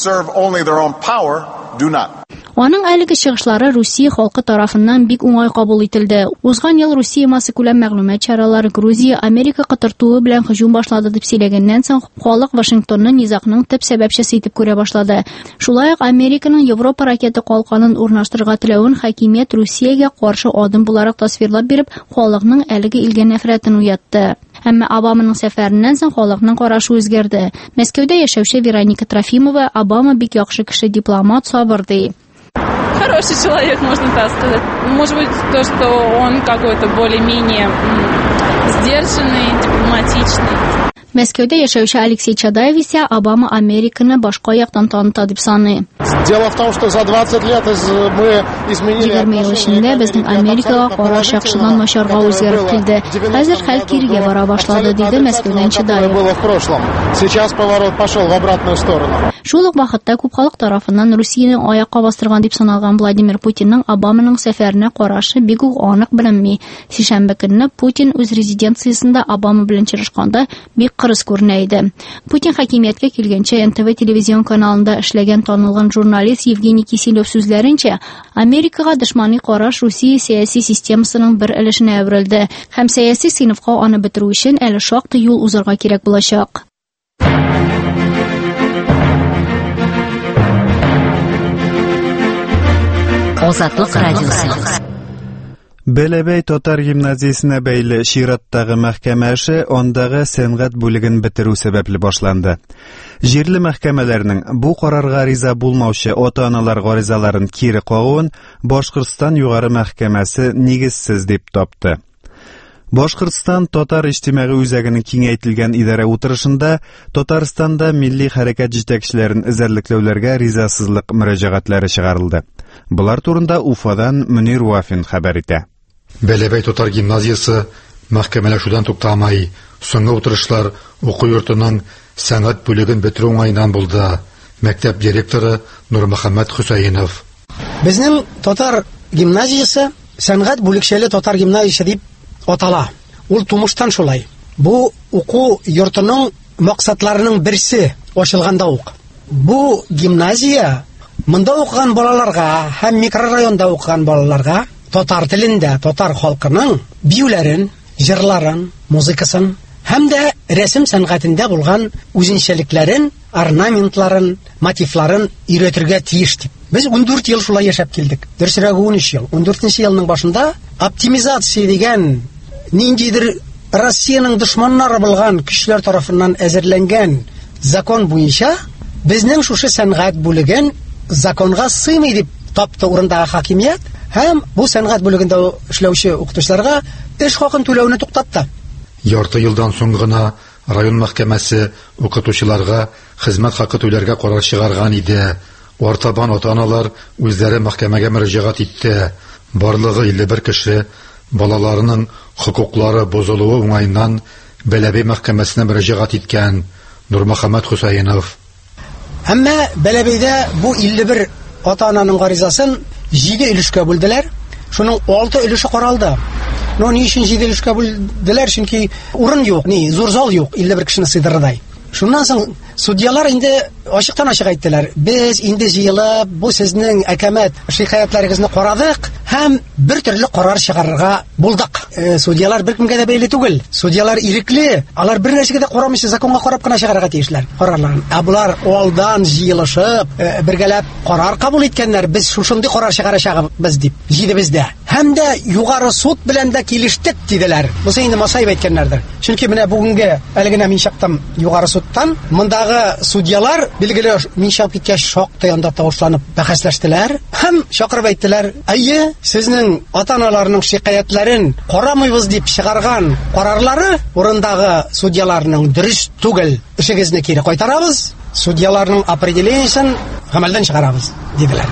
M: Аның әлеге чыгышлары Русия халкы тарафыннан бик уңай кабул ителде. Узган ел Русия масса күләм мәгълүмат чаралары Грузия Америка кытыртуы белән һөҗүм башлады дип сөйләгәннән соң халык Вашингтонны низакның төп сәбәпчесе итеп күрә башлады. Шулай ук Американың Европа ракета калканын урнаштырырга теләвен хакимият Русиягә каршы адым буларак тасвирлап биреп, халыкның әлеге илгә нәфрәтен уятты. Әмма Обаманың сәфәреннән соң халыкның карашы үзгәрде. Мәскәүдә яшәүче Вероника Трофимова Обама бик яхшы кеше, дипломат, сабыр ди.
O: Хороший человек, можно так сказать. Может быть, то, что он какой-то более-менее сдержанный, дипломатичный.
M: Мәскәүдә яшәүче Алексей Чадаев исә Обама Американы башка яктан таныта дип саный.
P: Дело в том, что за двадцать лет мы изменили
M: отношения. Безнең Америкага караш яхшыдан начарга үзгәреп килде. Хәзер хәл кирегә бара башлады, диде Мәскәүдән Чадаев.
P: Было в прошлом. Сейчас поворот пошел в обратную сторону.
M: Шул ук вакытта күп халык тарафыннан Русияне аякка бастырган дип саналган Владимир Путинның Обаманың сәфәренә карашы бик үк анык беленми. Сишәмбе көнне Путин үз резиденциясендә Обама белән чыгышканда бик кырыс күренә иде. Путин хакимияткә килгәнчә эн тэ вэ телевизион каналында эшләгән танылган журналист Евгений Киселев сүзләренчә, Америкага дошмани караш Русия сәяси системасының бер өлешенә әверелде һәм сәяси сыйныфка аны бетерү өчен әле шактый юл узарга кирәк булачак.
C: Азатлык радиосы.
A: Бәләбәй татар гимназиясенә бәйле Шираттагы мәхкәмә эше андагы сәнгать бүлеген бетерү сәбәпле башланды. Җирле мәхкәмәләрнең бу карарга риза булмаучы ата-аналар гаризаларын кире кагуын Башкортстан югары мәхкәмәсе нигезсез дип тапты. Башкортстан татар иҗтимагый үзәгенең киңәйтелгән идарә утырышында Татарстанда милли хәрәкәт җитәкчеләрен эзәрлекләүләргә ризасызлык мөрәҗәгатьләре чыгарылды. Булар турында Уфадан Мөнир Вафин хәбәр итә.
Q: Бәләбәй татар гимназиясе мәхкәмәләшүдән туктамай, соңгы утырышлар уку йортының сәнгать бүлеген бетерү уңайынан булды. Мәктәп директоры Нурмөхәммәд Хусаинов.
R: Безнең татар гимназиясе сәнгать бүлекчәле татар гимназиясе дип атала. Ул тумыштан шулай. Бу уку йортының максатларының берсе ачылганда ук. Бу гимназия монда укыган балаларга һәм микрорайонда укыган балаларга татар телендә татар халкының биюләрен, җырларын, музыкасын һәм дә рәсем сәнгатендә булган үзенчәлекләрен, орнаментларын, мотивларын өйрәтергә тиеш дип. Без ундүрт ел шулай яшәп килдек. Дөресрәге унөч ел. ундүртенче елның башында оптимизация дигән ниндидер Россиянең дошманнары булган көчләр тарафыннан әзерләнгән закон буенча безнең шушы сәнгать бүлеген законга сыймый дип тапты урындагы хакимият һәм бу сәнгать бүлегендә эшләүче укытучыларга эш хакын түләүне туктатты.
Q: Ярты елдан соң гына район мәхкәмәсе укытучыларга хезмәт хакы түләргә карар чыгарган иде. Артабан ата-аналар үзләре мәхкәмәгә мөрәҗәгать итте. Барлыгы илле бер кеше балаларының хукуклары бозылуы уңайыннан Бәләбәй мәхкәмәсенә мөрәҗәгать иткән. Нурмөхәммәд Хусаинов.
R: Әмма Бәләбәйдә бу илле бер ата-ананың гаризасын җиде өлешкә бүлделәр. Шуның алты өлеше каралды. Но ни өчен җиде өлешкә бүлделәр? Чөнки урын юк, ни зур зал юк, илле бер кешене сыйдырырдай. Шуннан соң судьялар инде ачыктан ачык әйттеләр. Без инде җыелып, бу сезнең әкәмәт шикаятьләрегезне карадык һәм бер төрле карар чыгарырга булдык. Э, судьялар беркемгә дә бәйле түгел. Судьялар ирекле, алар бер нәрсәгә дә карамыйча законга карап кына чыгарырга тиешләр карарларын. Ә булар алдан җыелышып, э, бергәләп карар кабул иткәннәр. Без шушындый карар чыгарачакбыз дип, җидебез дә. Һәм дә югары суд белән дә килештек диделәр. Бусы инде масайып әйткәннәрдер. Чөнки менә бүгенге әлегенә мин чыктым югары судтан. Мондагы судьялар билгеле мин чыгып киткәч шактый анда тавышланып бәхәсләштеләр һәм чакырып әйттеләр: "Әйе, сезнең ата-аналарның шикаятларын карамыйбыз дип чыгарган карарлары урындагы судьяларның дөрес түгел. Эшегезне кире кайтарабыз, судьяларның определениясын гамәлдән чыгарабыз", диделәр.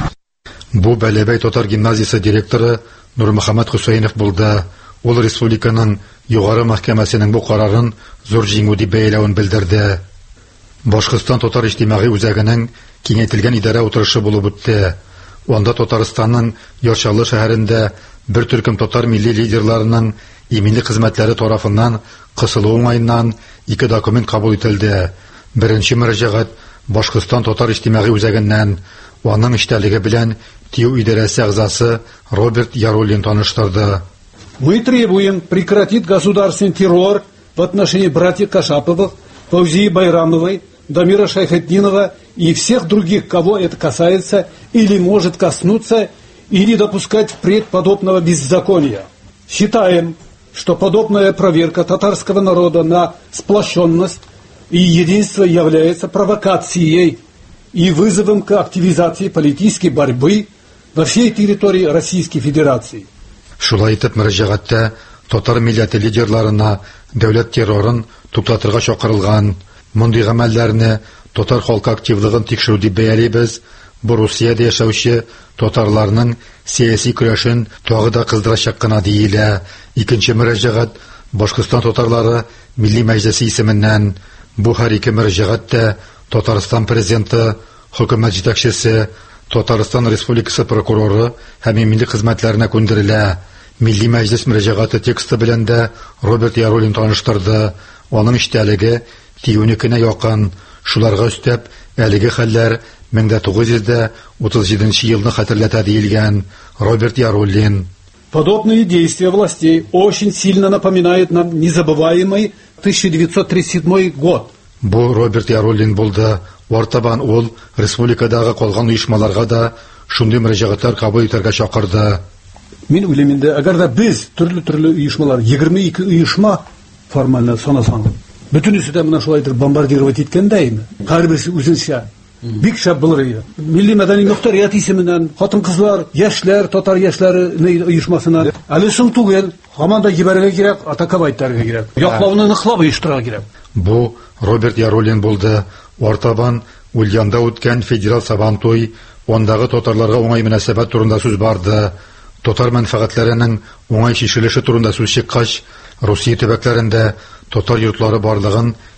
Q: Бу Бәләбәй татар гимназиясе директоры Нурмөхәммәд Хусаинов булды. Ул республиканың югары мәхкәмәсенең бу карарын зур җиңү дип бәяләвен белдерде. Башкортстан татар иҗтимагый үзәгенең киңәйтелгән идарә утырышы булып үтте. Анда Татарстанның Ярчалы шәһәрендә бер төркем татар милли лидерларының иминлек хезмәтләре тарафыннан кысылу уңайыннан ике документ кабул ителде. Беренче мөрәҗәгать Башкортстан татар иҗтимагый үзәгеннән, аның эштәлеге белән ТИҮ идарәсе әгъзасы Роберт Яруллин таныштырды.
S: Мы требуем прекратить государственный террор в отношении братьев Кашаповых, Фаузии Байрамовой, Дамира Шайхетдинова и всех других, кого это касается или может коснуться, и не допускать впредь подобного беззакония. Считаем, что подобная проверка татарского народа на сплощенность и единство является провокацией и вызовом к активизации политической борьбы на всей территории Российской Федерации.
Q: Шулай итеп мөрәҗәгатьтә татар милләте лидерларына дәүләт террорын туктатырга чакырылган. Мондый гамәлләрне татар халкы активлыгын тикшерү дип бәялибез. Бу Русиядә яшәүче татарларның сияси көрәшен тагы да кыздырачак кына диелә. Икенче мөрәҗәгать Башкортстан татарлары Милли Мәҗлесе исеменнән. Бу һәр ике мөрәҗәгатьтә Татарстан президенты, хөкүмәт җитәкчесе, Татарстан Республикасы прокуроры һәм иминлек хезмәтләренә күндерелә. Милли Мәҗлес мөрәҗәгате тексты белән дә Роберт Яруллин таныштырды. Аның эштәлеге тиюнекенә якын. Шуларга өстәп, әлеге хәлләр мең тугыз йөз утыз җиденче елны хәтерләтә диелгән. Роберт Яруллин.
S: Подобные действия властей очень сильно напоминают нам незабываемый тысяча девятьсот тридцать седьмой год.
Q: Бу Роберт Яруллин булды. Артабан ул республикадагы калган оешмаларга да шундый мөрәҗәгатьләр кабул итәргә чакырды.
S: Мин уйлыйм инде, әгәр дә без төрле-төрле оешмалар, егерме ике оешма формально санасаң, бөтенесе дә менә шулайдыр бомбардировать иткәндәйме? Һәрберсе үзенчә бик шәп булыр иде. Милли мәдәни мөхтәрият исеменнән хатын-кызлар, яшьләр, татар яшьләре оешмасыннан әле соң түгел, һаман да җибәрергә кирәк, атаковать итәргә кирәк. Яклауны ныклап оештырырга кирәк.
Q: Бу Роберт Яруллин булды. Артабан Ульянда үткән федераль сабантуй, ондагы татарларга уңай мөнәсәбәт турында сүз барды. Татар мәнфәгатьләренең уңай шишелеше турында сүз чыккач, Русия төбәкләрендә татар йортлары барлыгын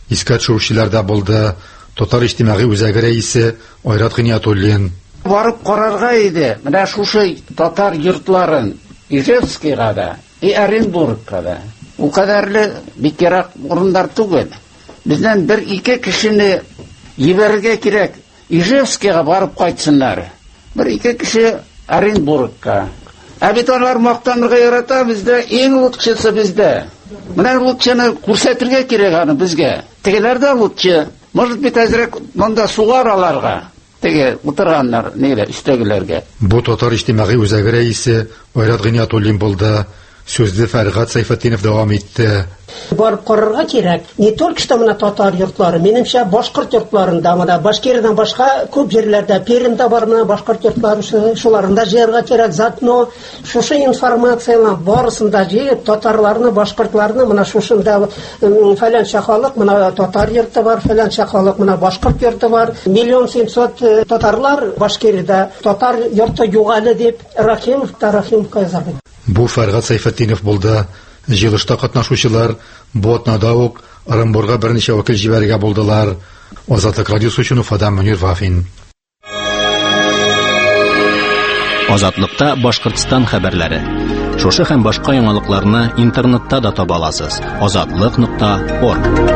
Q: искә төшүчеләрдә булды. Татар иҗтимагый үзәге рәисе Айрат Гыйниятуллин.
T: Барып карарга иде. Менә шушы татар йортларын Ижевскийга да, и Оренбургка да. У кадәрле бик ерак урыннар түгел. Бездән бер-ике кешене ебәрергә кирәк. Ижевскийга барып кайтсыннар. Бер-ике кеше Оренбургка. Ә бит алар мактанырга ярата, бездә иң лучшысы бездә. Менә лучшыны күрсәтергә кирәк аны безгә. Тегеләр дә лучшы. Может быть, әзрәк монда сугар аларга. Теге утырганнар, нигә истәгеләргә.
Q: Бу татар иҗтимагый үзәге рәисе Айрат Гыйниятуллин булды. Сүзде Фәргат Сайфетдинов дәвам итте.
U: Барып карарга кирәк. Не только что менә татар йортлары, минемчә башкорт йортларында, менә Башкириядан башка күп җирләрдә, Пермдә бар менә башкорт йортлары, шуларында җыярга кирәк. Затно шушы информациялар барысында җыеп татарларны, башкортларны менә шушында фәләнчә халык, менә татар йорты бар, фәләнчә халык, менә башкорт йорты бар. Миллион семьсот татарлар Башкириядә, татар йорты югалы дип Рахимов та Рахимовка язган.
Q: Бу Фәргат Сайфетдинов булды. Җыелышта катнашучылар бу атнада ук Оренбургга берничә вакыт җибәргә булдылар. Азатлык радиосы өчен Уфадан Мөнир Вафин.
B: Азатлыкта Башкортстан хәбәрләре. Шушы һәм башка яңалыкларны интернетта да таба аласыз. азатлык нокта орг.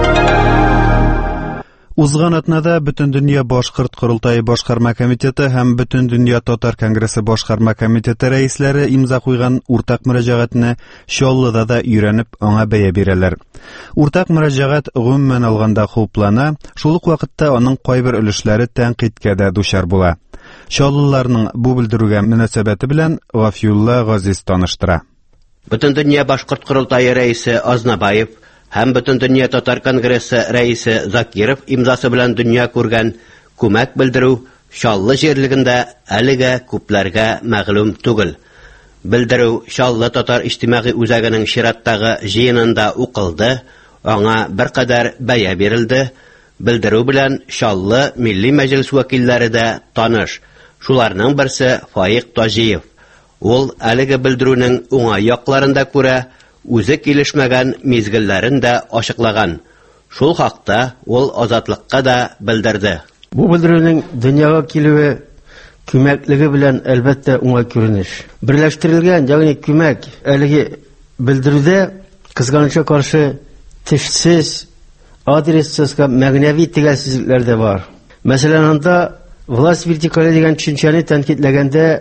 A: Узган атнада Бөтен дөнья башкорт курултайы башкарма комитеты һәм Бөтен дөнья татар конгрессы башкарма комитеты рәисләре имза куйган уртак мөрәҗәгатьне Чаллыда да өйрәнеп аңа бәя бирәләр. Уртак мөрәҗәгать гомумән алганда хуплана, шул ук вакытта аның кайбер өлешләре тәнкыйтькә дә дучар була. Чаллыларның бу белдерүгә мөнәсәбәте белән Гафиулла Газиз таныштыра.
V: Бөтен дөнья башкорт курултайы рәисе Азнабаев һәм Бөтен дөнья татар конгрессы рәисе Закиров имзасы белән дөнья күргән күмәк белдерү Чаллы җирлегендә әлегә күпләргә мәгълүм түгел. Белдерү Чаллы татар иҗтимагый үзәгенең чираттагы җыенында укылды, аңа беркадәр бәя бирелде. Белдерү белән Чаллы милли мәҗлес вәкилләре дә таныш. Шуларның берсе Фаик Таҗиев. Ул әлеге белдерүнең уңай якларында күрә үзе килешмәгән мизгелләрен дә ачыклаган. Шул хакта ул Азатлыкка да белдерде.
W: Бу белдерүнең дөньяга килүе күмәклеге белән әлбәттә уңай күренеш. Берләштерелгән, ягъни күмәк әлеге белдерүдә кызганычка каршы тешсез, адрессыз һәм мәгънәви тигәлсезлекләр дә бар. Мәсәлән, анда власть вертикале дигән төшенчәне тәнкыйтьләгәндә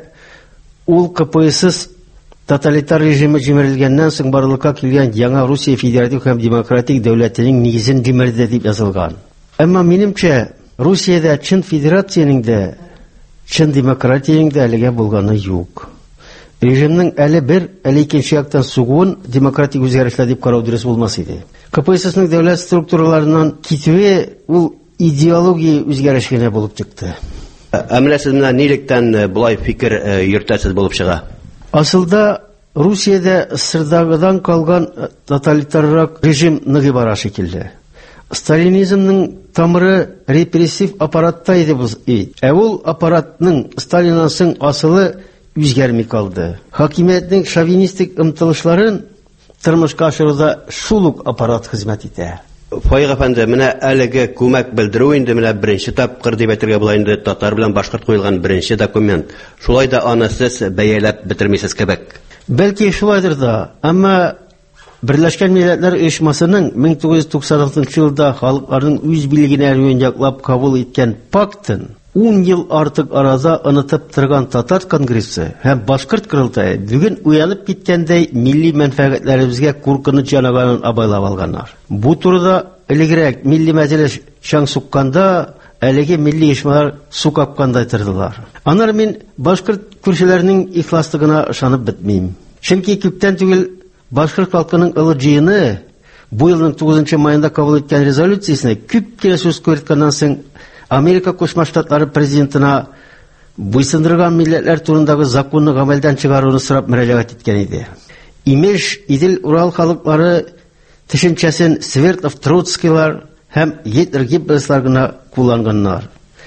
W: ул КПСС тоталитар режимы җимерелгәннән соң барлыкка килгән яңа Русия федератив һәм демократик дәүләтенең нигезен җимерде дип язылган. Әмма минемчә, Русиядә чын федерациянең дә, чын демократияның да әлегә булганы юк. Режимның әле бер, әле икенче яктан сугуын демократик үзгәрешләр дип карау дөрес булмас иде. КПССның дәүләт структураларыннан китүе ул идеология үзгәреш генә булып чыкты.
V: Әмма сез менә нилектән булай фикер йөртәсез булып чыга?
W: Асылда Русиядә сырдагыдан калган тоталитаррак режим ныгый бара шикелле. Сталинизмның тамыры репрессив аппаратта иде бу. Ә ул аппаратның Сталиннан соң асылы үзгәрми калды. Хакимиятның шовинистик ымтылышларын тормышка ашыруда шул ук аппарат хезмәт итә.
V: Фаик әфәнде, менә әлеге күмәк белдерү инде менә беренче тапкыр дип әйтергә була инде татар белән башкорт куелган беренче документ. Шулай да аны сез бәяләп бетермисез кебек.
W: Бәлки шулайдыр да, әмма Берләшкән Милләтләр оешмасының мең тугыз йөз туксан алтынчы елда халыкларның үз билегенә әверүен яклап кабул иткән пактын ун ел артык арада онытып торган татар конгрессы һәм башкорт курултайы бүген уянып киткәндәй милли мәнфәгатьләребезгә куркыныч җанаганын абайлап алганнар. Бу турыда элегрәк милли мәҗлес чаң сукканда, әлеге милли оешмалар су капкандай тордылар. Аннары мин башкорт күршеләренең ихласлыгына ышанып бетмим. Чөнки күптән түгел башкорт халкының ылы җыены бу елның тугызынчы майында кабул иткән резолюциясенә күп кенә сүз куйтканнан соң Америка Кушма Штатлары президентына буйсындырган милләтләр турындагы законны гамәлдән чыгаруны сорап мөрәҗәгать иткән иде. Имеш, Идел Урал халыклары төшенчәсен Свердлов Троцкийлар һәм Гитлер Геббельслар гына кулланганнар.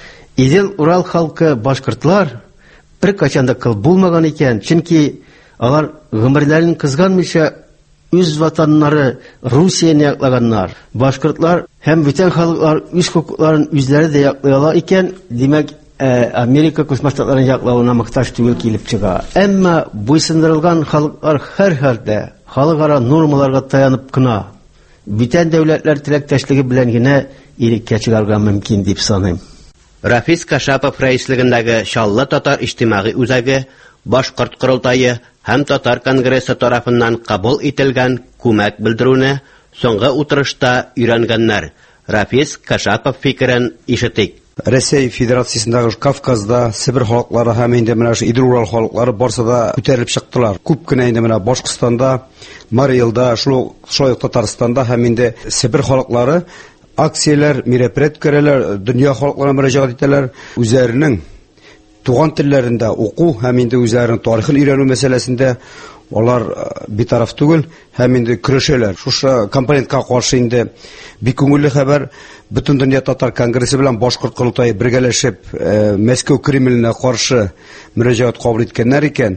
W: Идел Урал халкы башкортлар бер качан да кыл булмаган икән, чөнки алар гомерләрен кызганмыйча үз ватаннары Русияны яклаганнар. Башкортлар һәм бүтән халыклар үз хокукларын үзләре дә яклый ала икән, димәк, Америка Кушма Штатларын яклауына мохтаҗ түгел килеп чыга. Әмма буйсындырылган халыклар һәр хәлдә халыкара нормаларга таянып кына бүтән дәүләтләр теләктәшлеге белән генә иреккә чыгарга мөмкин дип саныйм.
V: Рафис Кашапов рәислегендәге Чаллы татар иҗтимагый үзәге, Башкорт Корылтайы һәм Татар конгрессы тарафыннан кабул ителгән күмәк белдерүне соңгы утырышта өйрәнгәннәр. Рафис Кашапов фикерен ишетик.
D: Россия Федерациясындагы Кавказда Сибир халыклары һәм инде менә шу Идел Урал халыклары барса да күтәрелеп чыктылар. Күп кенә инде менә Башкортстанда, Марилда, шулай ук Татарстанда һәм инде Сибир халыклары акцияләр, мероприятияләр күрәләр, дөнья халыкларына мөрәҗәгать итәләр, үзләренең туган телләрендә уку һәм инде үзләренең тарихын өйрәнү мәсьәләсендә алар битараф түгел һәм инде көрәшәләр. Шушы компонентка каршы инде бик күңелле хәбәр. Бөтен дөнья татар конгрессы белән Башкорт Корылтайы бергәләшеп Мәскәү Кремленә каршы мөрәҗәгать кабул иткәннәр икән.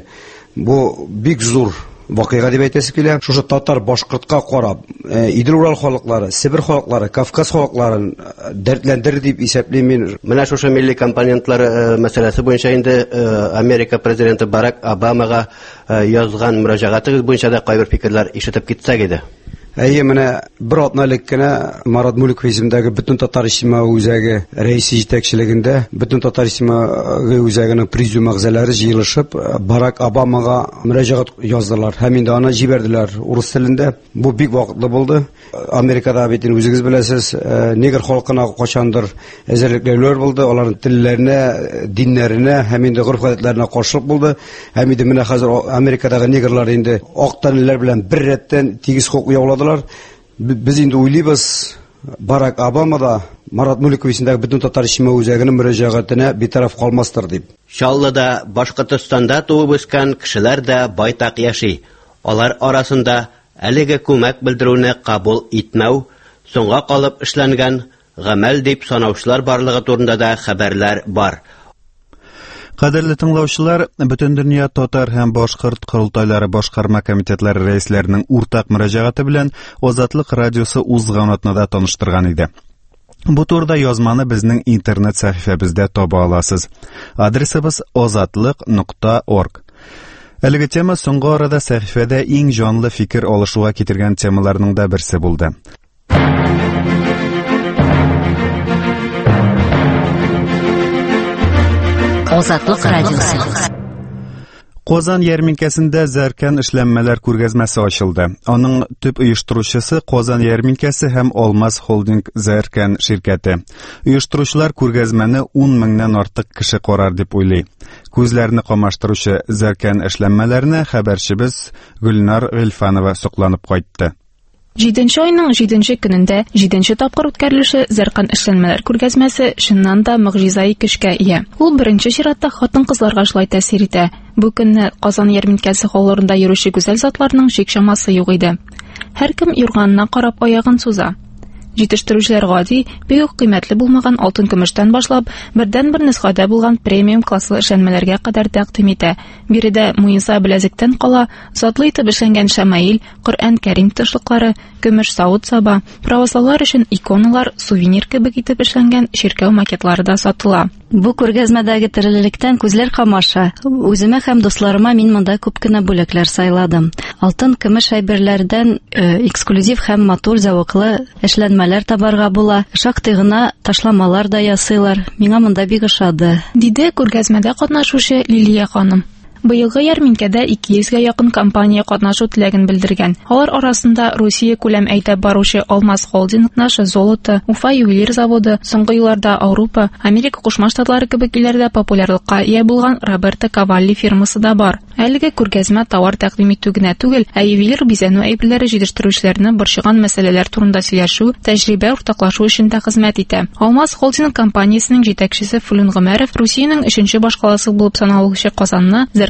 D: Бу бик зур вакыйга дип әйтәсе килә. Шушы татар Башкортка карап, Идел Урал халыклары, Сибир халыклары, Кавказ халыкларын дәртләндер дип исәплим мин.
V: Менә шушы милли компонентлар мәсьәләсе буенча инде Америка президенты Барак Обамага язган мөрәҗәгатыгыз буенча да кайбер фикерләр ишетеп китсәк иде.
D: Әйе, менә бер атналык кенә Марат Муликов исемендәге Бөтен татар иҗтимагый үзәге рәисе җитәкчелегендә Бөтен татар иҗтимагый үзәгенең президиум әгъзалары җыелышып Барак Обамага мөрәҗәгать яздылар һәм инде аны җибәрделәр урыс телендә. Бу бик вакытлы булды. Америкада бит үзегез беләсез, негр халкына качандыр әзерлекләр булды, аларның телләренә, диннәренә һәм инде горф-гадәтләренә каршылык булды. Һәм инде менә хәзер Америкадагы негрлар инде ак тәнлеләр белән бер рәттән тигез хокук яулады. Biz indi уйлыйбыз, Барак Обама да Марат Муликов исемендәге Бөтен татар иҗтимагый үзәгенең мөрәҗәгатенә битараф калмастыр дип.
V: Чаллыда, Башкортстанда туып үскән кешеләр дә байтак яши. Алар арасында әлеге күмәк белдерүне кабул итмәү, соңга калып эшләнгән гамәл дип санаучылар барлыгы турында да хәбәрләр бар.
A: Кадерле тыңлаучылар, Бөтен дөнья татар һәм Башкорт Корылтайлары башкарма комитетлары рәисләренең уртак мөрәҗәгате белән Азатлык радиосы узган атнада таныштырган иде. Бу турыда язманы безнең интернет сәхифәбездә таба аласыз. Адресыбыз азатлык нокта орг. Әлеге тема соңгы арада сәхифәдә иң җанлы фикер алышуга китергән темаларның да берсе булды.
C: Азатлык радиосы.
A: Казан ярминкәсендә зәркән эшләнмәләр күргәзмәсе ачылды. Аның төп оештыручысы Казан ярминкәсе һәм Алмаз холдинг зәркән ширкәте. Оештыручылар күргәзмәне ун меңнән артык кеше карар дип уйлый. Күзләрне камаштыручы зәркән эшләнмәләренә хәбәрчебез Гөлнар Гыйлфанова сокланып кайтты.
E: җиденче айның җиденче көнендә җиденче тапкыр үткәрелүче зәркән эшләнмәләр күргәзмәсе чыннан да мөгъҗизаи көчкә ия. Ул беренче чиратта хатын-кызларга шулай тәэсир итә. Бу көнне Казан ярминкәсе халларында йөрүче гүзәл затларның чик-чамасы юк иде. Һәркем юрганына карап аягын суза. Җитештерүчеләр гади, бик үк кыйммәтле булмаган алтын көмештән башлап, бердән-бер нөсхәдә булган премиум класслы эшләнмәләргә кадәр тәкъдим итә. Биредә муенса беләзектән кала, затлы итеп эшләнгән шәмаил, Коръән Кәрим тышлыклары, көмеш савыт саба, православлар өчен иконалар, сувенир кебек итеп эшләнгән чиркәү макетлары да сатыла.
G: Бу күргәзмәдәге тереллектән күзләр камаша. Үземә һәм дусларыма мин монда күп кенә бүләкләр сайладым. Алтын, көмеш әйберләрдән эксклюзив һәм матур зәвыклы эшләнмәләр табарга була. Шактый гына ташламалар да ясыйлар. Миңа монда бик ошады.
E: Диде күргәзмәдә катнашучы Лилия ханым. Быелгы ярминкәдә ике йөзгә якын компания катнашу теләген белдергән. Алар арасында Русия күләм әйтеп баручы Алмаз холдинг, Наше золото, Уфа ювелир заводы, соңгы елларда Авропа, Америка Кушма Штатлары кебек илләрдә популярлыкка ия булган Роберто Кавалли фирмасы да бар. Әлеге күргәзмә товар тәкъдим итү генә түгел, ә ювелир бизәнү әйберләре җитештерүчеләрне борчыган мәсьәләләр турында сөйләшү, тәҗрибә уртаклашу өчен дә хезмәт итә. Алмаз холдинг компаниясенең җитәкчесе Фулин Гомәров Русиянең өченче башкаласы булып саналучы Казанны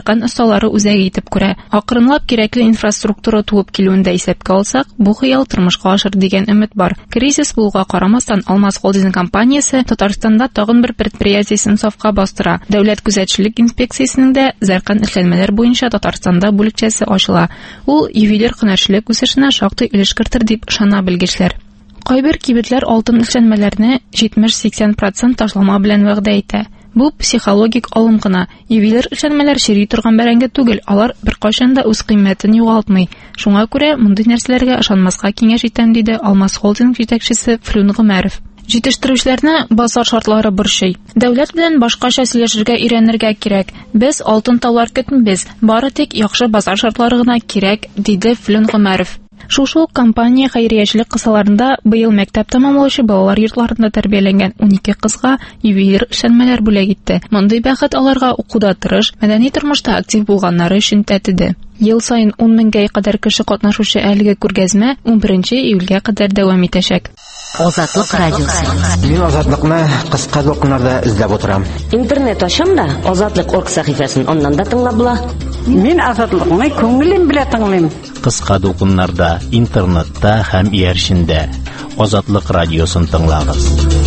E: Зәркан осталары үзәге итеп күрә. Акрынлап кирәкле инфраструктура туып килүендә исәпкә алсак, бу хыял тормышка ашыр дигән өмет бар. Кризис булуга карамастан, Алмаз холдинг компаниясе Татарстанда тагын бер предприятиесен сафка бастыра. Дәүләт күзәтчелек инспекциясенең дә Зәркан эшләнмәләр буенча Татарстанда бүлекчәсе ачыла. Ул ювелир һөнәрчелек үсешенә шактый өлеш кертер дип ышана белгечләр. Кайбер кибетләр алтын эшләнмәләрне җитмеш-сиксән процент ташлама белән вәгъдә итә. Бу психологик алым гына. Ювелир эшләнмәләр чири торган бәрәңге түгел, алар беркайчан да үз кыйммәтен югалтмый. Шуңа күрә мондый нәрсәләргә ышанмаска киңәш итәм, диде Алмаз холдинг җитәкчесе Флюн Гомәров. Җитештерүчеләрне базар шартлары борчый. Дәүләт белән башкача сөйләшергә өйрәнергә кирәк. Без алтын таулар көтмибез, бары тик яхшы базар шартлары гына кирәк, диде Флюн Гомәров. Шушы компания хәйриячелек кысаларында быел мәктәп тәмамлаучы балалар йортларында тәрбияләнгән унике кызга ювелир эшләнмәләр бүләк итте. Мондый бәхет аларга укуда тырыш, мәдәни тормышта актив булганнары өчен тәтеде. Ел сайын ун меңгә кадәр кеше катнашучы әлеге күргәзмә унберенче июльгә кадәр дәвам итәчәк.
C: Азатлык радиосы.
F: Мин азатлыкны кыска докумнарда эзләп утырам.
H: Интернет ачам да Азатлык орг сәхифәсен аннан да тыңлап була.
F: Мин азатлыкны күңелем белән тыңлыйм.
B: Кыска докумнарда, интернетта һәм иярчендә Азатлык радиосын тыңлагыз.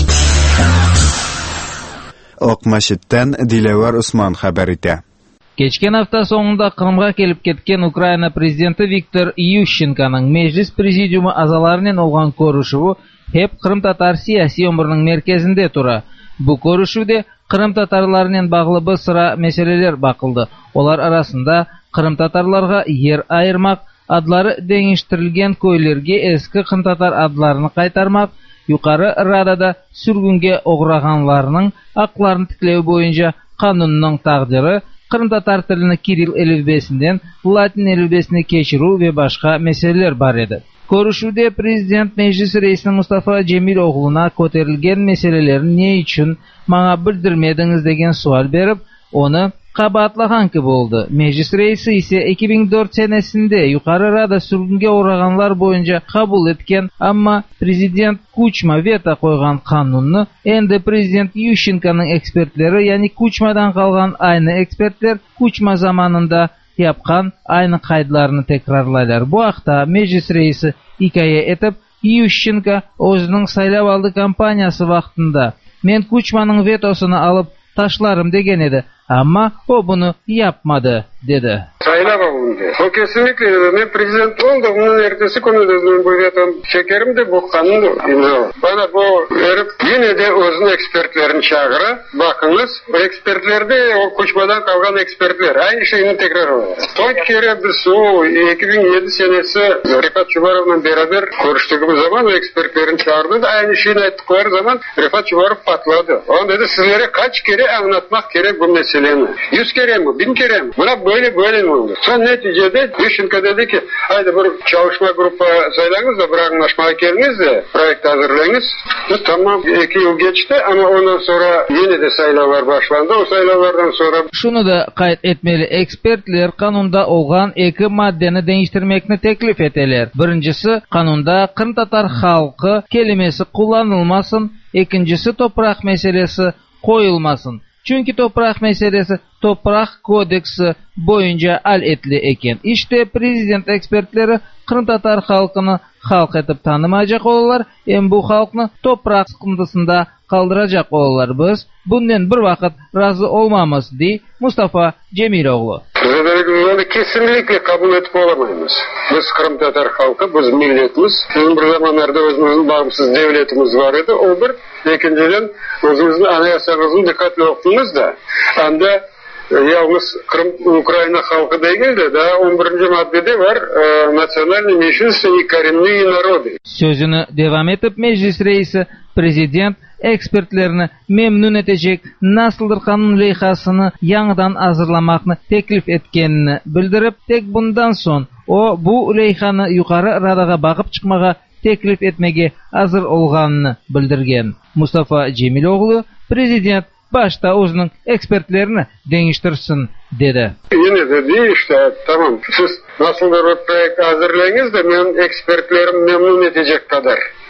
A: Окмашиттан Диләвар Усман хәбәр итә.
J: Кечкен hafta соңында Кырымга келип кеткен Украина президенты Виктор Ющенконың Мәҗлис президиумы азаларыннан алган көрүшү hep Кырым татар сиясий өмүрүнүн мерkezinde тура. Бу көрүшүдө Кырым татарларынын баглы сыра мәсьәләләр бакылды. Олар арасында Кырым татарларга ер айырмак, адлары деңештирилген көйлөргө эски Кырым татар адларын кайтармак, юкары Радада сүргүнгө ограганларның акларын тиклөө боюнча канунның тагдыры, Кырым татар тилini Кирилл элифбесинен Латин элифбесине кечирүү ve башка мәсьәләләр бар edi. Көрүшүдө президент Мәҗлис рәисе Мустафа Джемил оглуна көтөрүлгән мәсьәләләрне не үчүн маңа билдирмедиңиз деген суал берип, оны кабатлаган ки болду. Мәҗлис рәисе исе эки миң дөрт сенесинде юкары Рада сүргүнгө ураганлар боюнча кабул эткән, амма президент Кучма вето койган канунны энди президент Ющенконың экспертлери, яни Кучмадан калган айны экспертлер Кучма заманында yapqan aynı qaydalarını tekrarlaylar. Bu haqda Meclis reisi hikoya etib, Yushchenko o'zining saylab aldı kampaniyasi vaqtında men Kuchmaning vetosini alib taşlarım degan edi, ama o bunu yapmadı dedi.
X: Saylab alındı. O kesinlikle ben prezident oldum. Bunun ertesi konuda bu vetom çekerim de bu kanunu imzalı. Bana bu verip yine de özün ekspertlerini çağıra. Bakınız o ekspertlerde o Kuchmadan kalgan ekspertler. Aynı şeyini tekrar oluyor. O kere biz o iki bin yedi senesi Rifat Çuvarov'la beraber görüştüğümüz zaman o ekspertlerini çağırdı da aynı şeyini ettikleri zaman Rifat Çuvarov patladı. O dedi sizlere kaç kere anlatmak gerek bu meseleyi. Yüz kere mi? Bin kere mi? Buna böyle böyle mi oldu? Son neticede Yushchenko dedi ki haydi bir çalışma grubu saylanız da bir anlaşmaya geliniz de proyekt hazırlayınız. Biz tamam iki yıl geçti ama ondan sonra yine de saylalar başlandı. O saylalardan sonra
J: şunu da kayıt etmeli. Ekspertler kanunda olgan iki maddeni değiştirmekini teklif eteler. Birincisi kanunda Kırım Tatar halkı kelimesi kullanılmasın. İkincisi toprak meselesi koyulmasın. Çünkü toprak meselesi toprak kodeksi boyunca al etli eken. İşte prezident ekspertleri Kırım Tatar halkını halk etip tanımayacak olurlar. Hem bu halkını toprak sıkıntısında kaldıracak olurlar. Biz bundan bir vakit razı olmamız diye Mustafa Cemiloğlu.
X: Onu kesinlikle kabul edip olamayız. Biz Kırım Tatar halkı, biz milletimiz. Bizim bir zamanlarda özümüzün bağımsız devletimiz var idi. O bir. İkinciden özümüzün anayasamızın dikkatli okudunuz da. Anda yalnız Kırım Ukrayna halkı değil de daha on birinci maddede var. Nasyonalni menşinstvo и коренные народы.
J: Sözünü devam etip Meclis reisi prezident ekspertlerini memnun edecek nasıldır kanun leyhasını yanıdan hazırlamakını teklif etkenini bildirip tek bundan son o bu leyhanı yukarı Radaga bakıp çıkmaga teklif etmege hazır olganını bildirgen. Mustafa Cemiloğlu prezident başta o'zining ekspertlerini değiştirsin dedi.
X: Yine dedi işte tamam siz nasıl bir proyekt hazırlayınız da benim ekspertlerim memnun edecek kadar.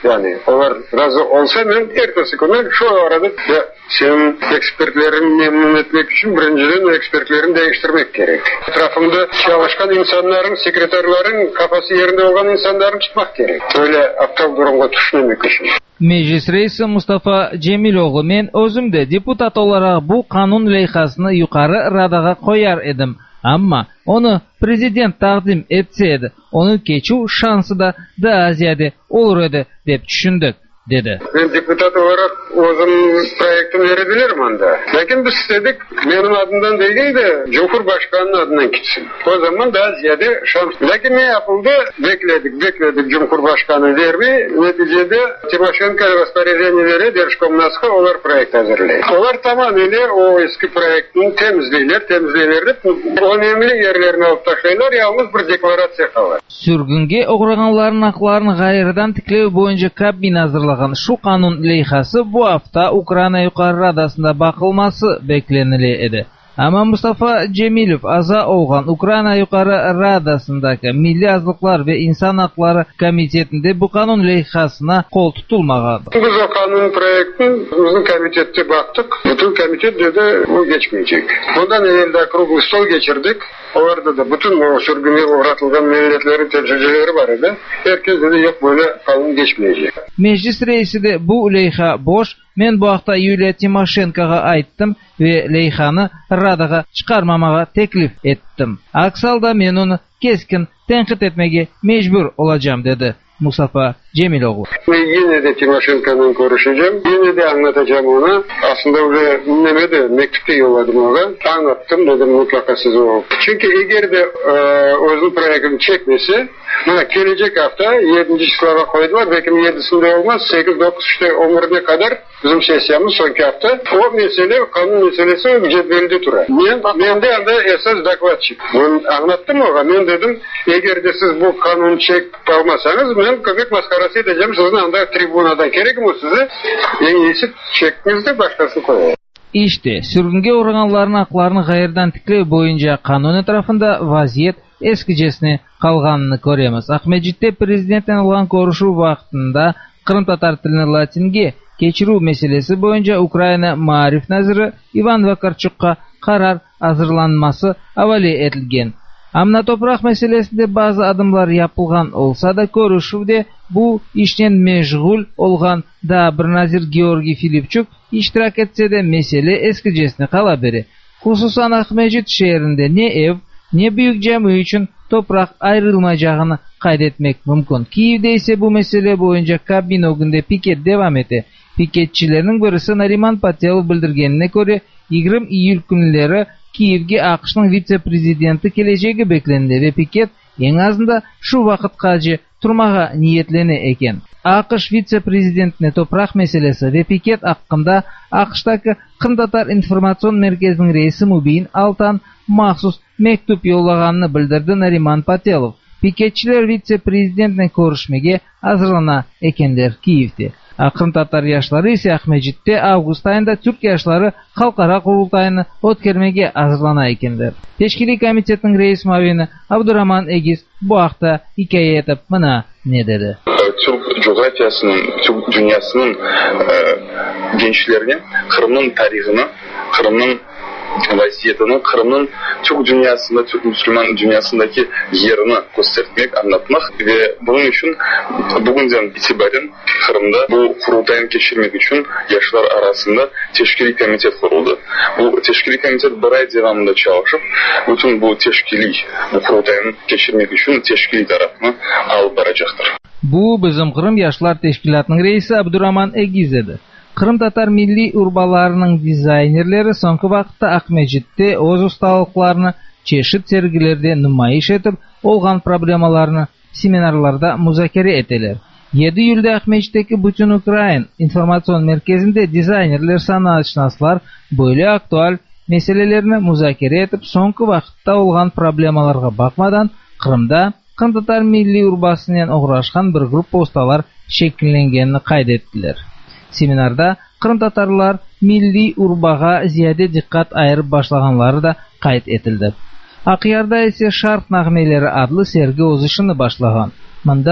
X: Yani onlar razı olsa ben ertesi günü şu arada ya senin ekspertlerini memnun etmek için birinciden ekspertlerini değiştirmek gerek. Etrafında çalışkan insanların, sekreterlerin kafası yerinde olan insanların çıkmak gerek. Böyle aptal durumda düşmemek için.
J: Meclis reisi Mustafa Cemiloğlu, men özümde deputat olarak bu kanun loyihasini yuqori radaga qo'yar edim. Ammo onu prezident taqdim etseydi, onu keçu şansı da daha ziyade olur edi deb tushundik, dedi.
X: Ben deputat olarak o'zim proyektini verebilirim anda. Lakin biz istedik benim adımdan değil de Cumhurbaşkanı'nın adından gitsin. O zaman daha ziyade şans. Lakin ne yapıldı? Bekledik, bekledik Cumhurbaşkanı vermeyi. Neticede Timoşenko распоряжениелere Держкомнадзор'a onlar proyekt hazırlaydı. Onlar tamamıyla o eski projektin temizleyler, temizleyler. O önemli yerlerini alıp taşlaylar, yalnız bir deklarasya kalır.
J: Sürgünge uğraganların haklarını gayridan tiklev boyunca kabin hazırlagan şu kanun loyihasi bu hafta Ukrayna Yuqori Radasında bakılması beklenildi. Ama Mustafa Cemilov aza olgan Ukrayna Yuqori Radasındaki Milli Azlıklar ve İnsan Hakları Komitetinde bu kanun loyihasına kol tutulmagan.
X: Biz o kanun projektini bizim komitette baktık. Bütün komitet dedi o geçmeyecek. Bundan evvelde kruglы stol geçirdik. Orada da bütün o sürgüne uğratılgan milletlerin temsilcileri var idi. Herkes dedi yok böyle kanun geçmeyecek.
J: Meclis reisi de bu loyiha boş. Men bu haqda Yuliya Timoshenkoga aytdim ve loyihani Radaga chiqarmamaga teklif etdim. Aks holda men uni keskin tanqid etmege mecbur olacağım, dedi Mustafa Cemiloğlu.
X: Yine de Timoshenko'nun konuşacağım. Yine de anlatacağım ona. Aslında öyle dinlemedi. Mektupta yolladım ona. Anlattım dedim mutlaka size o. Çünkü eğer de e, özün projektini çekmesi bana gelecek hafta yedinci sınava koydular. Belki yedisinde olmaz. sekiz dokuz işte on birine kadar bizim sesiyamız sonki hafta. O mesele kanun meselesi cetvelde durar. Ben, ben de anda esas dokladçı. Ben anlattım ona. Ben dedim eğer de siz bu kanunu çek almasanız ben köpek maskarası edeceğim. Sizin anda tribunadan gerek mi size? En iyisi çekmizde başkasını koyalım.
J: İşte sürgünge uğraganların haklarını gayridan tiklev boyunca kanun etrafında vaziyet eskicesine kalganını göremiz. Ahmedjit'te prezidentten olan görüşü vaktinde Kırım Tatar tilini Latinge keçiru meselesi boyunca Ukrayna Maarif Nazırı Ivan Vakarchuk'a karar hazırlanması havale etilgen. Amna toprak meselesinde bazı adımlar yapılgan olsa da görüşüde bu işten meşgul olgan da bir nazir Georgi Filipchuk iştirak etse de mesele eskicesine kalaberi. Hususan Ahmedjit şehrinde ne ev ne büyük cami için toprak ayrılmayacağını kaydetmek mümkün. Kiev'de ise bu mesele boyunca kabin günde piket devam etti. Piketçilerin birisi Nariman Patel bildirgenine göre yigirma iyul günleri Kiev'ge AQSh'ның vitse-prezidenti keleceği beklendi ve piket en azında şu vakitgacha turmaga niyetlene eken. AQSh vitse-prezidentine toprak meselesi ve piket hakkında AQShdagi Kırım Tatar informatsion merkezining reisi Mubin Altan maxsus mektup yollaganını bildirdi Nariman Patelov. Piketçiler vitse-prezidentine görüşmege hazırlana ekenler Kiev'de. Kırım Tatar yaşları ise Ahmedjit'te avgust ayında Türk yaşları halkara kurultayını ötkürmege hazırlana ekenler. Teşkili komitetin reis muavini Abdurrahman Egiz bu haqda hikaye etip mına ne dedi?
I: Türk coğrafyasının, Türk dünyasının e, gençlerine Kırım'ın tarihini, Kırım'ın vaziyetini, Kırım'ın Türk dünyasında, Türk Müslüman dünyasındaki yerini göstermek, anlatmak ve bunun için bugünden itibaren Kırım'da bu kurultayını geçirmek için yaşlar arasında teşkili komite kuruldu. Bu teşkili komite bir ay devamında çalışıp bütün bu teşkili, bu kurultayını geçirmek için teşkili tarafını alıp varacaktır.
J: Bu bizim Kırım Yaşlar Teşkilatı'nın reisi Abdurrahman Egiz'di. Kırım Tatar milli urbalarının dizaynerleri sonki vaqtda Ahmedjit'te o'z ustalıklarını çeşit sergilerde nümayiş etip, olgan problemalarını seminarlarda muzakere eteler. yedi iyulda Ahmedjit'teki bütün Ukrayn informasyon merkezinde dizaynerler, sanatşinaslar böyle aktual meselelerini muzakere etip, sonki vaqtda olgan problemalarga bakmadan Kırım'da Kırım Tatar milli urbasından uğraşkan bir grup postalar şekillengenini kaydettiler. Seminarda Kırım Tatarlar milli urbaga ziyade dikkat ayırıp başlaganları da kayıt etildi. Aqyarda ise Şark Nağmeleri adlı sergi o'z ishini başlagan. Mında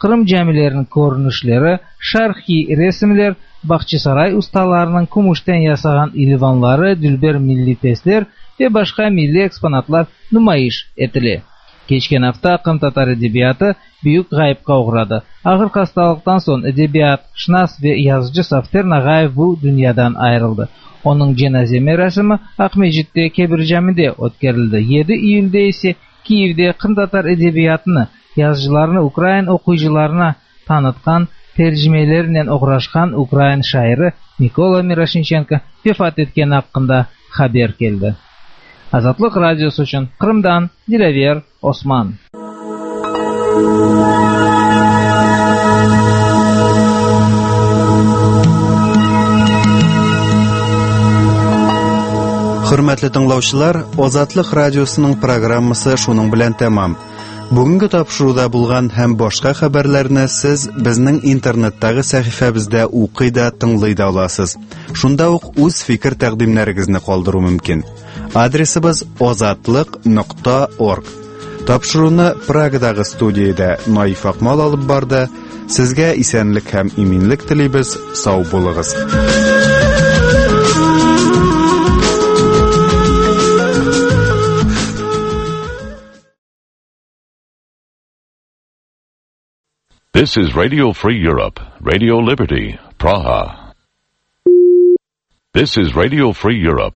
J: Кырым җәмиләренең күренешләре, шархи рәсемләр, Бахчисарай усталарының күмүштән ясаган илванлары, дилбер милли тесләр ва башка милли экспонатлар нумаиш этелә. Кечкән hafta Кырым татар әдәбияты бөек гаепкә уграды. Агыр хасталыктан соң әдәбият шнас ва язучы Сафтер Нагаев бу дөньядан аерылды. Оның җеназа мәрасиме Акмәҗиттә Кебер җамидә үткәрелде. җиде июльдә исә Киевдә Кырым татар әдәбиятын, язучыларны Украин укучыларына таныткан, тәрҗемәләр белән ограшкан Украин шаиры Микола Мирошниченко вафат эткән хакында хәбәр келде. Азатлык радиосы өчен Кырымдан Диләвер Осман.
A: Хөрмәтле тыңлаучылар, Азатлык радиосының программасы шуның белән тәмам. Бүгенге тапшыруда булган һәм башка хәбәрләрне сез безнең интернеттагы сәхифәбездә укый да, тыңлый да аласыз. Шунда ук үз фикер тәкъдимнәрегезне калдыру мөмкин. Адресыбыз озатлык нокта орг. Тапшыруны Прагадагы студиядә Наиф Акмал алып барды. Сезгә исәнлек һәм иминлек телибез. Сау булыгыз.
K: This is Radio Free Europe, Radio Liberty, Praha. This is Radio Free Europe,